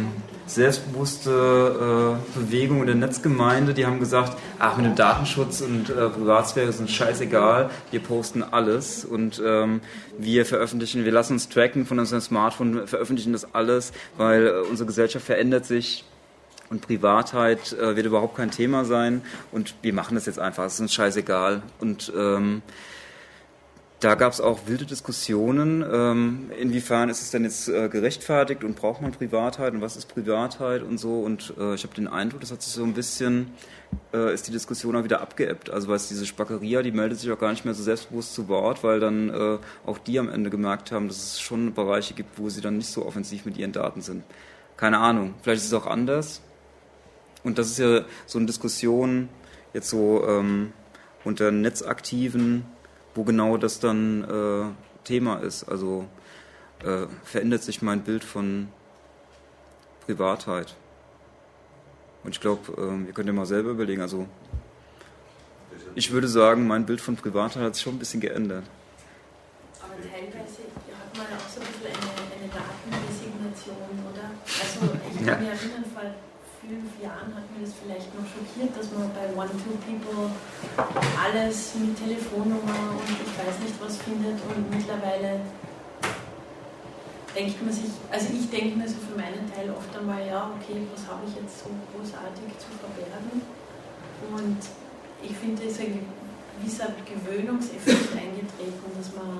Speaker 2: selbstbewusste äh, Bewegung in der Netzgemeinde, die haben gesagt, ach, mit dem Datenschutz und äh, Privatsphäre ist uns scheißegal, wir posten alles und ähm, wir veröffentlichen, wir lassen uns tracken von unserem Smartphone, veröffentlichen das alles, weil äh, unsere Gesellschaft verändert sich und Privatheit äh, wird überhaupt kein Thema sein und wir machen das jetzt einfach, es ist uns scheißegal. Und ähm, da gab es auch wilde Diskussionen, ähm, inwiefern ist es denn jetzt äh, gerechtfertigt und braucht man Privatheit und was ist Privatheit und so. Und äh, ich habe den Eindruck, das hat sich so ein bisschen, äh, ist die Diskussion auch wieder abgeebbt. Also weil es diese Spackeria, die meldet sich auch gar nicht mehr so selbstbewusst zu Wort, weil dann äh, auch die am Ende gemerkt haben, dass es schon Bereiche gibt, wo sie dann nicht so offensiv mit ihren Daten sind. Keine Ahnung, vielleicht ist es auch anders. Und das ist ja so eine Diskussion jetzt so ähm, unter Netzaktiven, wo genau das dann äh, Thema ist. Also äh, verändert sich mein Bild von Privatheit. Und ich glaube, äh, ihr könnt ja mal selber überlegen. Also ich würde sagen, mein Bild von Privatheit hat sich schon ein bisschen geändert.
Speaker 9: Aber teilweise hat man auch so ein bisschen eine, eine Datenresignation, oder? Also ich kann mich erinnern, vor fünf Jahren hat mir das vielleicht noch schockiert, dass man bei One Two People alles mit Telefonnummer und ich weiß nicht was findet und mittlerweile denkt man sich, also ich denke mir so für meinen Teil oft einmal, ja okay, was habe ich jetzt so großartig zu verbergen und ich finde, es ist ein gewisser Gewöhnungseffekt eingetreten, dass man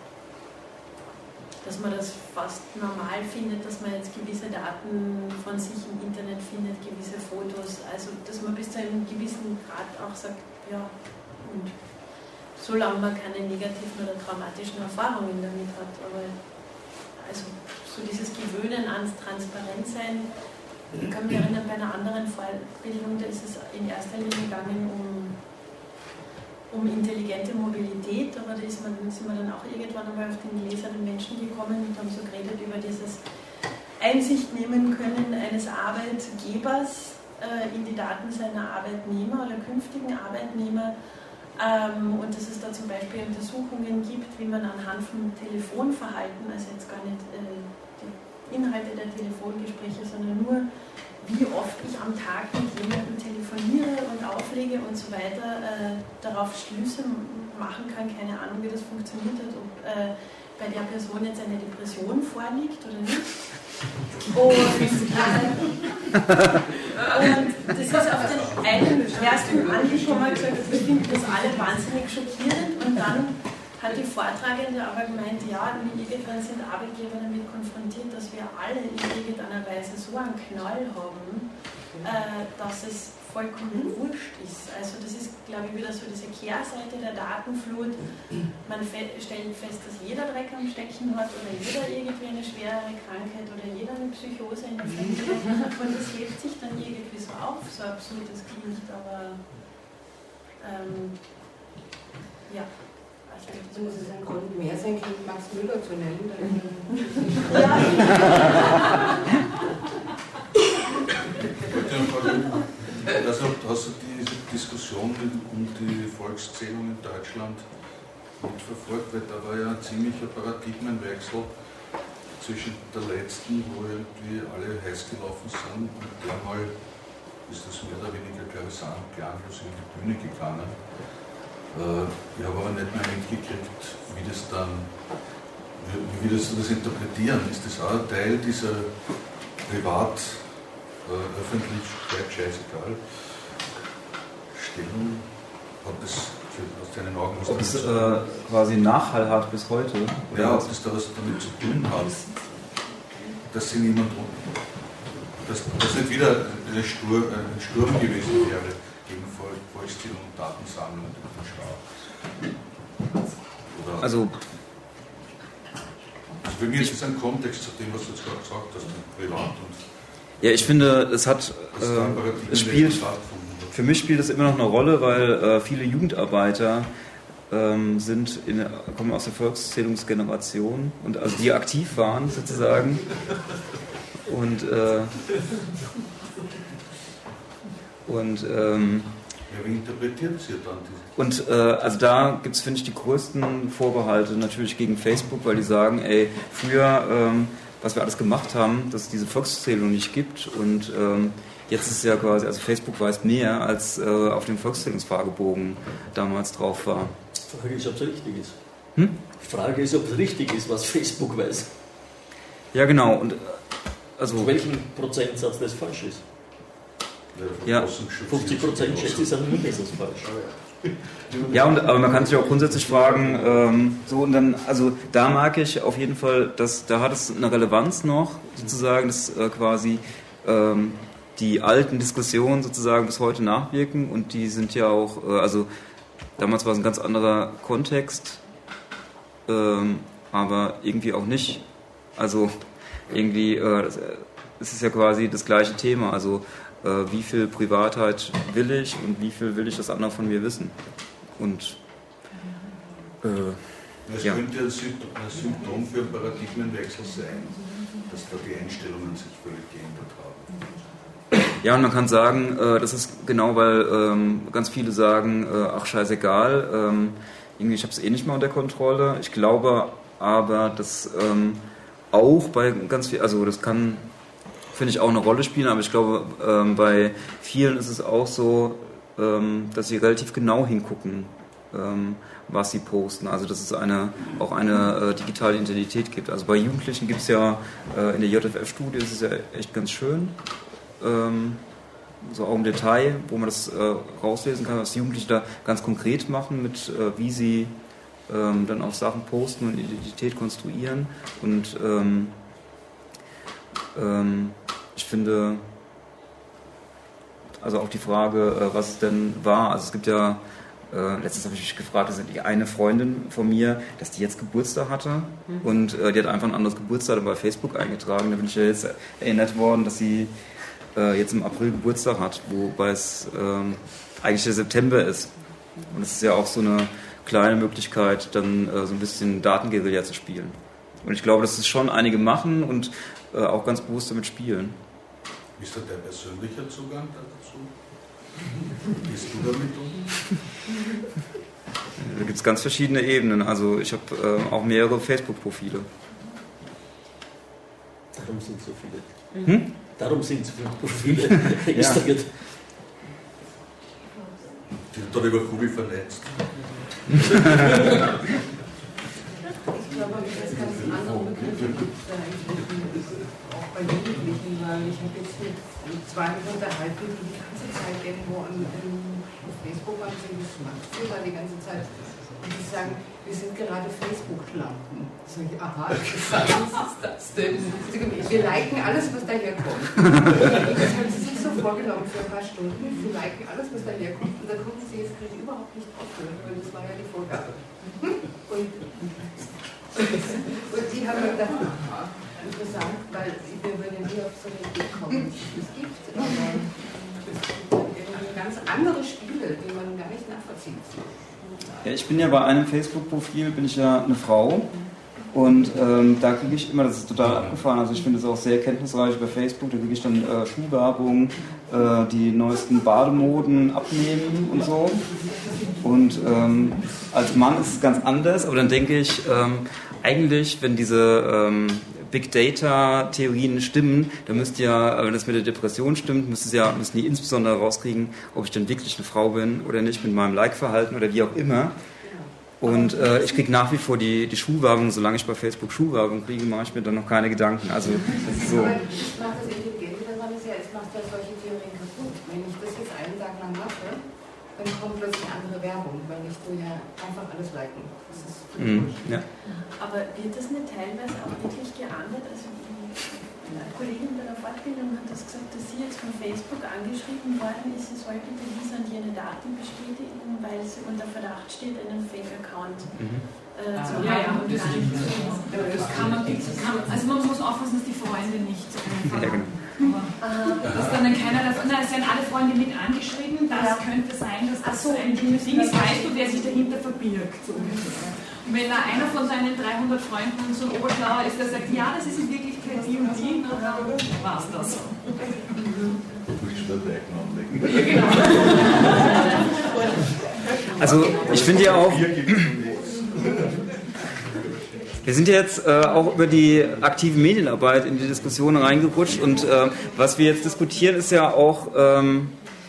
Speaker 9: dass man das fast normal findet, dass man jetzt gewisse Daten von sich im Internet findet, gewisse Fotos, also dass man bis zu einem gewissen Grad auch sagt, ja, und solange man keine negativen oder traumatischen Erfahrungen damit hat, aber also so dieses Gewöhnen ans Transparentsein, ich kann mich erinnern, bei einer anderen Fortbildung, da ist es in erster Linie gegangen um um intelligente Mobilität, aber da ist man, sind wir dann auch irgendwann einmal auf den gläsernen Menschen gekommen und haben so geredet über dieses Einsicht nehmen können eines Arbeitgebers äh, in die Daten seiner Arbeitnehmer oder künftigen Arbeitnehmer ähm, und dass es da zum Beispiel Untersuchungen gibt, wie man anhand von Telefonverhalten, also jetzt gar nicht äh, die Inhalte der Telefongespräche, sondern nur wie oft ich am Tag mit jemandem telefoniere und auflege und so weiter, äh, darauf Schlüsse machen kann, keine Ahnung, wie das funktioniert hat, ob äh, bei der Person jetzt eine Depression vorliegt oder nicht. Und, äh, und das ist auf den einen ersten Anblick, wo man gesagt hat, wir finden das alle wahnsinnig schockierend und dann hat die Vortragende aber gemeint, ja, irgendwann sind Arbeitgeber damit konfrontiert, dass wir alle in irgendeiner Weise so einen Knall haben, äh, dass es vollkommen wurscht ist. Also das ist, glaube ich, wieder so diese Kehrseite der Datenflut. Man fe- stellt fest, dass jeder Dreck am Steckchen hat oder jeder irgendwie eine schwerere Krankheit oder jeder eine Psychose in der Familie und das hebt sich dann irgendwie so auf, so absurd das klingt, aber ähm, ja.
Speaker 13: Und es ist ein Grund mehr, sein Kind Max Müller zu nennen.
Speaker 9: Ja.
Speaker 5: Also, hast du diese Diskussion um die Volkszählung in Deutschland mitverfolgt? Weil da war ja ein ziemlicher Paradigmenwechsel zwischen der letzten, wo irgendwie alle heiß gelaufen sind, und der mal ist das mehr oder weniger, glaube ich, klanglos in die Bühne gegangen. Ich habe aber nicht mehr mitgekriegt, wie das dann, wie wir das, das interpretieren. Ist das auch ein Teil dieser privat, äh, öffentlich, scheißegal Stellung? Hat das aus deinen Augen was
Speaker 2: Ob es äh, quasi Nachhall hat bis heute?
Speaker 5: Ja, ob das da was damit zu tun hat, dass sie niemand, dass das nicht wieder ein Sturm, ein Sturm gewesen wäre gegen Volkszählung und Datensammlung und den Staat. Oder
Speaker 2: also,
Speaker 5: also für mich ist es ein Kontext zu dem, was du jetzt gerade gesagt hast, privat und.
Speaker 2: Ja, ich finde, es hat, äh, es spielt, für mich spielt es immer noch eine Rolle, weil äh, viele Jugendarbeiter ähm, sind in, kommen aus der Volkszählungsgeneration und also die aktiv waren sozusagen und äh, und ähm,
Speaker 5: ja, wie interpretiert sie dann diese?
Speaker 2: Und äh, also da gibt es, finde ich, die größten Vorbehalte natürlich gegen Facebook, weil die sagen, ey, früher ähm, was wir alles gemacht haben, dass es diese Volkszählung nicht gibt. Und ähm, jetzt ist es ja quasi, also Facebook weiß mehr, als äh, auf dem Volkszählungsfragebogen damals drauf war.
Speaker 8: Die Frage ist, ob es richtig ist.
Speaker 2: Hm?
Speaker 8: Die Frage ist, ob es richtig ist, was Facebook weiß.
Speaker 2: Ja, genau. Und, also,
Speaker 8: zu welchem Prozentsatz das falsch ist?
Speaker 2: Ja,
Speaker 8: fünfzig Prozent schätze ich, sind mindestens falsch.
Speaker 2: Ja, und, aber man kann sich auch grundsätzlich fragen, ähm, so und dann, also da mag ich auf jeden Fall, dass da hat es eine Relevanz noch, sozusagen, dass äh, quasi ähm, die alten Diskussionen sozusagen bis heute nachwirken und die sind ja auch, äh, also damals war es ein ganz anderer Kontext, ähm, aber irgendwie auch nicht. Also irgendwie, äh, das, es ist ja quasi das gleiche Thema, also äh, wie viel Privatheit will ich und wie viel will ich, dass andere von mir wissen. Und äh,
Speaker 5: es
Speaker 2: ja.
Speaker 5: könnte ein Symptom für einen Paradigmenwechsel sein, dass da die Einstellungen sich völlig geändert haben.
Speaker 2: Ja, und man kann sagen, äh, das ist genau, weil ähm, ganz viele sagen, äh, ach scheißegal, ähm, irgendwie ich habe es eh nicht mehr unter Kontrolle. Ich glaube aber, dass ähm, auch bei ganz viel, also das kann, finde ich, auch eine Rolle spielen, aber ich glaube, ähm, bei vielen ist es auch so, ähm, dass sie relativ genau hingucken, ähm, was sie posten. Also dass es eine, auch eine äh, digitale Identität gibt. Also bei Jugendlichen gibt es ja, äh, in der J F F-Studie ist es ja echt ganz schön, ähm, so auch im Detail, wo man das äh, rauslesen kann, was die Jugendlichen da ganz konkret machen, mit äh, wie sie ähm, dann auch Sachen posten und Identität konstruieren. Und ähm, ähm, ich finde, also auch die Frage, äh, was es denn war, also es gibt ja, äh, letztens habe ich mich gefragt, das ist die eine Freundin von mir, dass die jetzt Geburtstag hatte mhm. und äh, die hat einfach ein anderes Geburtsdatum bei Facebook eingetragen, da bin ich ja jetzt erinnert worden, dass sie äh, jetzt im April Geburtstag hat, wobei es äh, eigentlich der September ist. Und es ist ja auch so eine kleine Möglichkeit, dann äh, so ein bisschen Datenguerilla zu spielen. Und ich glaube, dass es schon einige machen und äh, auch ganz bewusst damit spielen.
Speaker 5: Ist da der persönliche Zugang dazu? Gehst du damit um?
Speaker 2: Da gibt es ganz verschiedene Ebenen. Also ich habe äh, auch mehrere Facebook-Profile.
Speaker 8: Darum sind so viele.
Speaker 2: Hm?
Speaker 8: Darum sind so viele Profile registriert.
Speaker 5: Die sind darüber Kubi vernetzt.
Speaker 13: Ich glaube, das ist ganz andere Begriffe auch bei Jugendlichen, weil ich habe jetzt mit zwei unterhalten, die die ganze Zeit irgendwo an, auf Facebook waren, was machst du da die ganze Zeit? Und die sagen, wir sind gerade Facebook-Schlampen. Sag ich, aha, was ist das denn? Wir liken alles, was daherkommt. Das haben sie sich so vorgenommen für ein paar Stunden. Sie liken alles, was daherkommt. Und da konnten sie jetzt gerade überhaupt nicht aufhören, weil das war ja die Vorgabe. Und, und die haben mir gedacht, aha, interessant, weil wir würden nie auf so eine Idee kommen, dass es das gibt. Aber es gibt irgendwie ganz andere Spiele, die man gar nicht nachvollziehen kann.
Speaker 2: Ja, ich bin ja bei einem Facebook-Profil, bin ich ja eine Frau und ähm, da kriege ich immer, das ist total abgefahren, also ich finde es auch sehr kenntnisreich bei Facebook, da kriege ich dann äh, Schuhwerbung, äh, die neuesten Bademoden abnehmen und so und ähm, als Mann ist es ganz anders, aber dann denke ich, ähm, eigentlich, wenn diese ähm, Big Data Theorien stimmen, dann müsste ja, wenn das mit der Depression stimmt, müsste ja, müssen die insbesondere rauskriegen, ob ich denn wirklich eine Frau bin oder nicht, mit meinem Like-Verhalten oder wie auch immer. Und äh, ich kriege nach wie vor die, die Schuhwerbung, solange ich bei Facebook Schuhwerbung kriege, mache ich mir dann noch keine Gedanken. Also, das ist so.
Speaker 13: Aber ich mache das Intelligente daran, ist ja, es macht ja solche Theorien kaputt. Wenn ich das jetzt einen Tag lang mache, dann kommt plötzlich andere Werbung, weil ich tue ja einfach alles liken. Das ist
Speaker 2: mm, ja.
Speaker 9: Aber wird das nicht teilweise auch wirklich geahndet? Also eine Kollegin bei der Fortbildung hat das gesagt, dass sie jetzt von Facebook angeschrieben worden ist, sie soll bitte diese und jene Daten bestätigen, weil sie unter Verdacht steht, einen Fake-Account mhm. äh, zu haben.
Speaker 16: Ja, ja, und das, das kann man, kann, also man muss aufpassen, dass die Freunde nicht äh,
Speaker 2: ja, genau.
Speaker 16: Aber dass dann keiner davon, na, es werden alle Freunde mit angeschrieben, das ja. könnte sein, dass das so ein Ding ist, weißt du, wer sich dahinter verbirgt. So. Und wenn da einer von seinen dreihundert Freunden so ein Oberschlauer ist, der sagt, ja, das ist in Wirklichkeit die und die, dann war es das.
Speaker 5: Ja, genau.
Speaker 2: Also ich finde ja auch, Wir sind jetzt äh, auch über die aktive Medienarbeit in die Diskussion reingerutscht und äh, was wir jetzt diskutieren, ist ja auch ähm,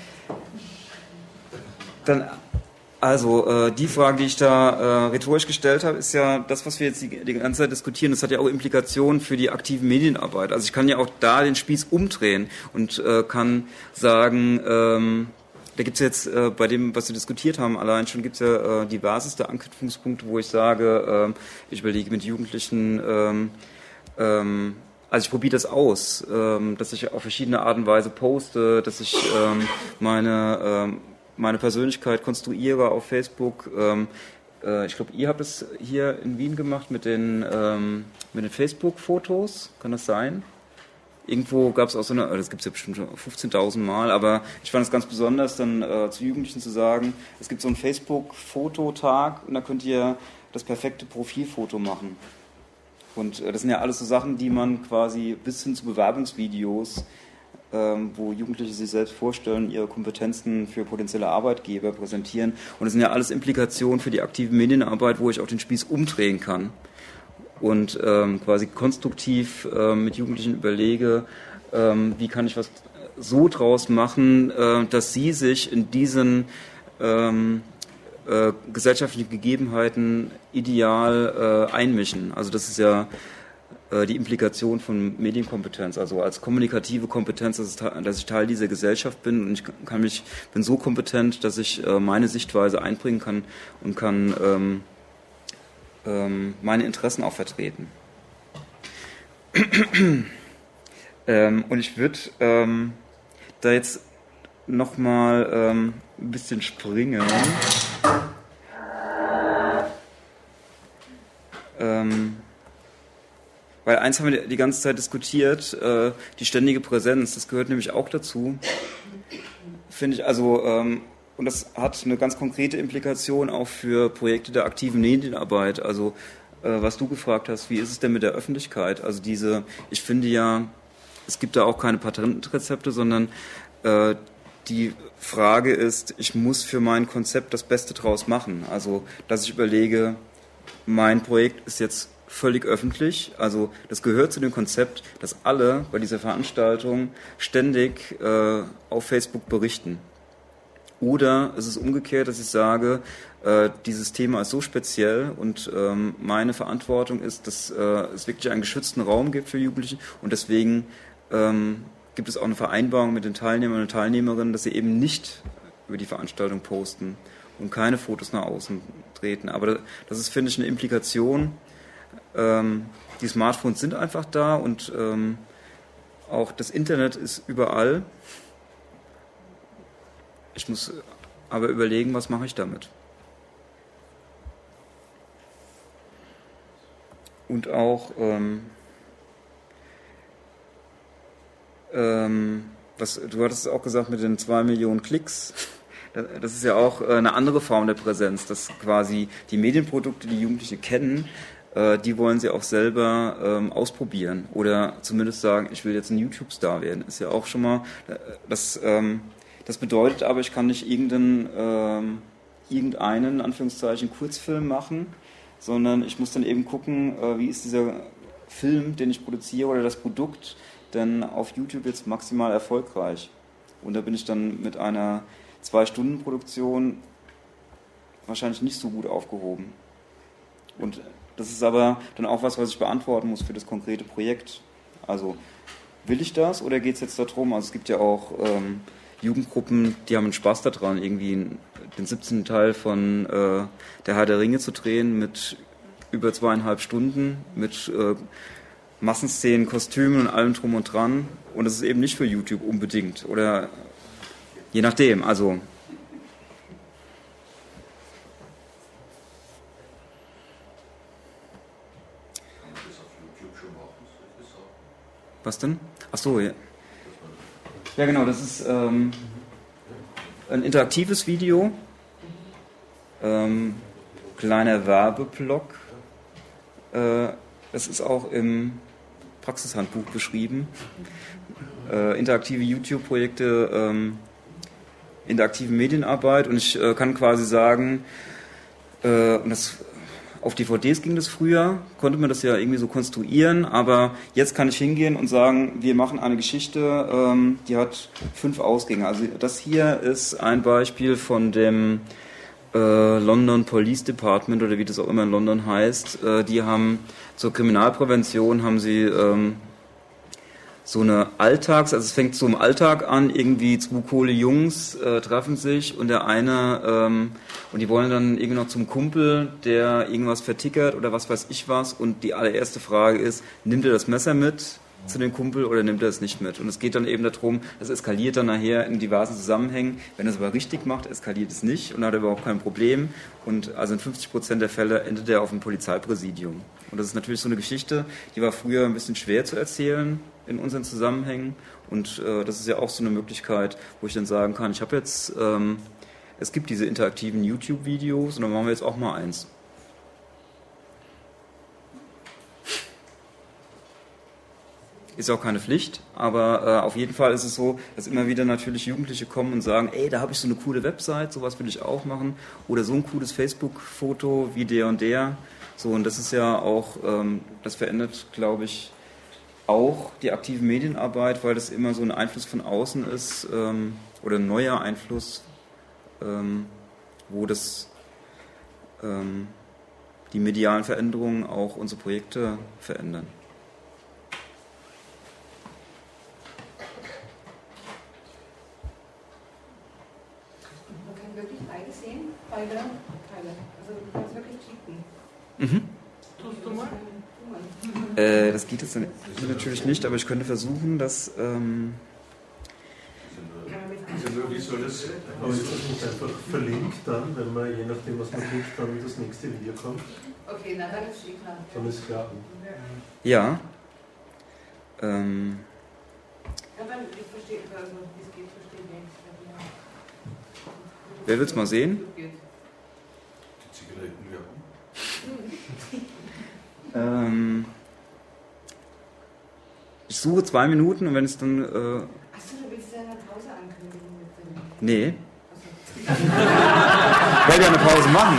Speaker 2: dann, also äh, die Frage, die ich da äh, rhetorisch gestellt habe, ist ja das, was wir jetzt die, die ganze Zeit diskutieren, das hat ja auch Implikationen für die aktive Medienarbeit. Also ich kann ja auch da den Spieß umdrehen und äh, kann sagen, ähm, da gibt es jetzt äh, bei dem, was wir diskutiert haben, allein schon gibt es ja äh, diverseste Anknüpfungspunkte, wo ich sage, äh, ich überlege mit Jugendlichen, ähm, ähm, also ich probiere das aus, ähm, dass ich auf verschiedene Art und Weise poste, dass ich ähm, meine, ähm, meine Persönlichkeit konstruiere auf Facebook. Ähm, äh, ich glaube, ihr habt es hier in Wien gemacht mit den, ähm, mit den Facebook-Fotos, kann das sein? Irgendwo gab es auch so eine, das gibt es ja bestimmt schon fünfzehntausend Mal, aber ich fand es ganz besonders, dann äh, zu Jugendlichen zu sagen, es gibt so einen Facebook-Fototag und da könnt ihr das perfekte Profilfoto machen. Und äh, das sind ja alles so Sachen, die man quasi bis hin zu Bewerbungsvideos, ähm, wo Jugendliche sich selbst vorstellen, ihre Kompetenzen für potenzielle Arbeitgeber präsentieren. Und das sind ja alles Implikationen für die aktive Medienarbeit, wo ich auch den Spieß umdrehen kann. Und ähm, quasi konstruktiv ähm, mit Jugendlichen überlege, ähm, wie kann ich was so draus machen, äh, dass sie sich in diesen ähm, äh, gesellschaftlichen Gegebenheiten ideal äh, einmischen. Also das ist ja äh, die Implikation von Medienkompetenz, also als kommunikative Kompetenz, dass, es, dass ich Teil dieser Gesellschaft bin und ich kann mich, bin so kompetent, dass ich äh, meine Sichtweise einbringen kann und kann ähm, meine Interessen auch vertreten. ähm, und ich würde ähm, da jetzt nochmal ähm, ein bisschen springen. Ähm, weil eins haben wir die ganze Zeit diskutiert, äh, die ständige Präsenz, das gehört nämlich auch dazu. Finde ich, also ähm, und das hat eine ganz konkrete Implikation auch für Projekte der aktiven Medienarbeit. Also äh, was du gefragt hast, wie ist es denn mit der Öffentlichkeit? Also diese, ich finde ja, es gibt da auch keine Patentrezepte, sondern äh, die Frage ist, ich muss für mein Konzept das Beste draus machen. Also dass ich überlege, mein Projekt ist jetzt völlig öffentlich. Also das gehört zu dem Konzept, dass alle bei dieser Veranstaltung ständig äh, auf Facebook berichten. Oder es ist umgekehrt, dass ich sage, äh, dieses Thema ist so speziell und ähm, meine Verantwortung ist, dass äh, es wirklich einen geschützten Raum gibt für Jugendliche und deswegen ähm, gibt es auch eine Vereinbarung mit den Teilnehmern und Teilnehmerinnen, dass sie eben nicht über die Veranstaltung posten und keine Fotos nach außen treten. Aber das ist, finde ich, eine Implikation. Ähm, die Smartphones sind einfach da und ähm, auch das Internet ist überall. Ich muss aber überlegen, was mache ich damit. Und auch, ähm, ähm, was, du hattest auch gesagt mit den zwei Millionen Klicks, das ist ja auch eine andere Form der Präsenz, dass quasi die Medienprodukte, die Jugendliche kennen, äh, die wollen sie auch selber ähm, ausprobieren oder zumindest sagen, ich will jetzt ein YouTube-Star werden. Ist ja auch schon mal, das... Ähm, Das bedeutet aber, ich kann nicht irgendeinen, ähm, irgendeinen, in Anführungszeichen, Kurzfilm machen, sondern ich muss dann eben gucken, äh, wie ist dieser Film, den ich produziere oder das Produkt denn auf YouTube jetzt maximal erfolgreich. Und da bin ich dann mit einer Zwei-Stunden-Produktion wahrscheinlich nicht so gut aufgehoben. Und das ist aber dann auch was, was ich beantworten muss für das konkrete Projekt. Also, will ich das oder geht es jetzt darum, also es gibt ja auch... Ähm, Jugendgruppen, die haben einen Spaß daran, irgendwie den siebzehnten Teil von äh, der Herr der Ringe zu drehen mit über zweieinhalb Stunden, mit äh, Massenszenen, Kostümen und allem drum und dran. Und das ist eben nicht für YouTube unbedingt. Oder je nachdem, also... Was denn? Ach so, ja. Ja, genau, das ist ähm, ein interaktives Video, ähm, kleiner Werbeblock. Äh, das ist auch im Praxishandbuch beschrieben. Äh, interaktive YouTube-Projekte, ähm, interaktive Medienarbeit und ich äh, kann quasi sagen, äh, und das Auf D V Ds ging das früher, konnte man das ja irgendwie so konstruieren, aber jetzt kann ich hingehen und sagen, wir machen eine Geschichte, ähm, die hat fünf Ausgänge. Also das hier ist ein Beispiel von dem äh, London Police Department oder wie das auch immer in London heißt. Äh, die haben zur Kriminalprävention haben sie ähm, so eine Alltags, also es fängt so im Alltag an, irgendwie zwei coole Jungs äh, treffen sich und der eine, ähm, und die wollen dann irgendwie noch zum Kumpel, der irgendwas vertickert oder was weiß ich was, und die allererste Frage ist, nimmt er das Messer mit zu dem Kumpel oder nimmt er es nicht mit? Und es geht dann eben darum, das eskaliert dann nachher in diversen Zusammenhängen. Wenn er es aber richtig macht, eskaliert es nicht und hat überhaupt kein Problem. Und also in fünfzig Prozent der Fälle endet er auf dem Polizeipräsidium. Und das ist natürlich so eine Geschichte, die war früher ein bisschen schwer zu erzählen in unseren Zusammenhängen. Und äh, das ist ja auch so eine Möglichkeit, wo ich dann sagen kann, ich habe jetzt, ähm, es gibt diese interaktiven YouTube-Videos und dann machen wir jetzt auch mal eins. Ist auch keine Pflicht, aber äh, auf jeden Fall ist es so, dass immer wieder natürlich Jugendliche kommen und sagen, ey, da habe ich so eine coole Website, sowas will ich auch machen, oder so ein cooles Facebook-Foto wie der und der. So, und das ist ja auch, ähm, das verändert, glaube ich, auch die aktive Medienarbeit, weil das immer so ein Einfluss von außen ist, ähm, oder ein neuer Einfluss, ähm, wo das ähm, die medialen Veränderungen auch unsere Projekte verändern.
Speaker 11: Beide Teile. Also du kannst wirklich klicken.
Speaker 2: Mhm.
Speaker 11: Tust du mal?
Speaker 2: Äh, das geht jetzt dann natürlich nicht, aber ich könnte versuchen, dass... Ähm
Speaker 10: Wie soll das, aber ist das nicht einfach verlinkt dann, wenn man je nachdem, was man klickt, dann das nächste Video kommt?
Speaker 11: Okay, na dann ist eh klar.
Speaker 10: Dann ist klar.
Speaker 2: Ja. Ähm
Speaker 11: Ja, dann, ich verstehe, also wie es geht, verstehe ich nicht.
Speaker 2: Wer will es mal sehen? ähm, ich suche zwei Minuten und wenn es dann... Äh,
Speaker 11: Achso, du willst ja eine Pause ankündigen mit dem...
Speaker 2: Nee. Wollt ihr eine Pause machen?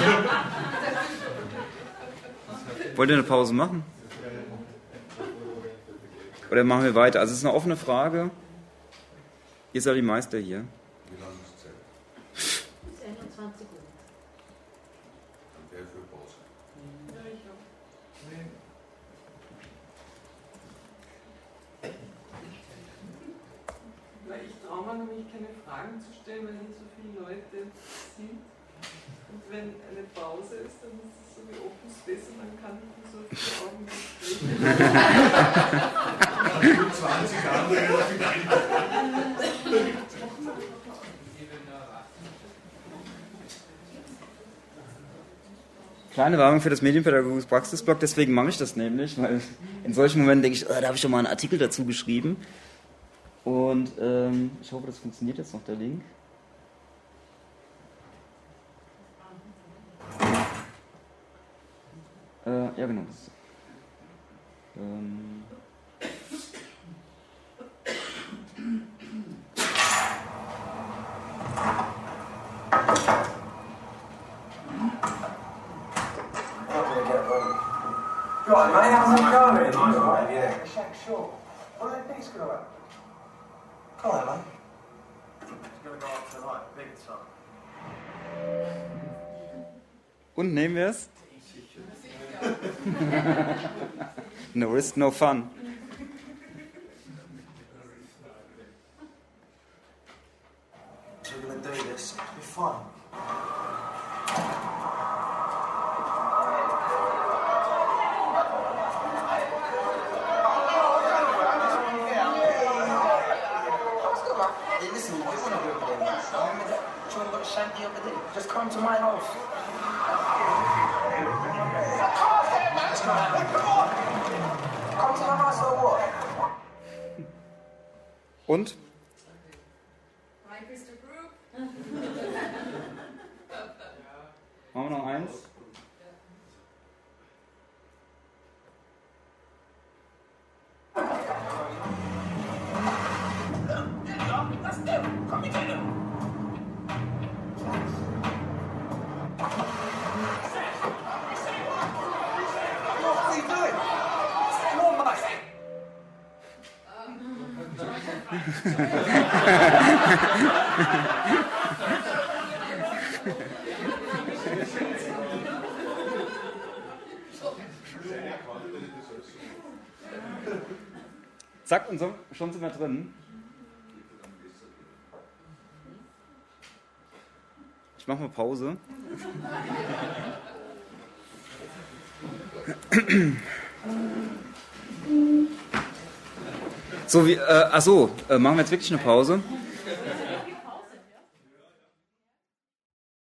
Speaker 2: Wollt ihr eine Pause machen? Oder machen wir weiter? Also es ist eine offene Frage. Ihr seid die Meister hier.
Speaker 6: einundzwanzig Uhr.
Speaker 5: Dann wäre für Pause.
Speaker 9: Ja, ich auch.
Speaker 13: Weil ich traue mir nämlich keine Fragen zu stellen, weil nicht so viele Leute sind. Und wenn eine Pause ist, dann ist es so wie Open Space und dann kann ich nur so viele Augen sprechen.
Speaker 5: zwanzig andere.
Speaker 2: Kleine Werbung für das Medienpädagogisches Praxisblog, deswegen mache ich das nämlich, weil in solchen Momenten denke ich, oh, da habe ich schon mal einen Artikel dazu geschrieben. Und ähm, ich hoffe, das funktioniert jetzt noch, der Link. Äh, ja, genau. Ähm
Speaker 17: Right, mate, how's it going? Nice, mate, yeah. Shack Shaw. What are they picks going on? Come on, mate. It's going to go up to like big time.
Speaker 2: Und nehmen wir es? No risk, no fun.
Speaker 17: So we're going to do this. It'll be fun. Shanty over there. Just come to my house. Come to my house or what?
Speaker 2: Und? Machen wir noch eins? Zack, und so, schon sind wir drin. Ich mache mal Pause. So, wie, äh, achso, äh, machen wir jetzt wirklich eine Pause?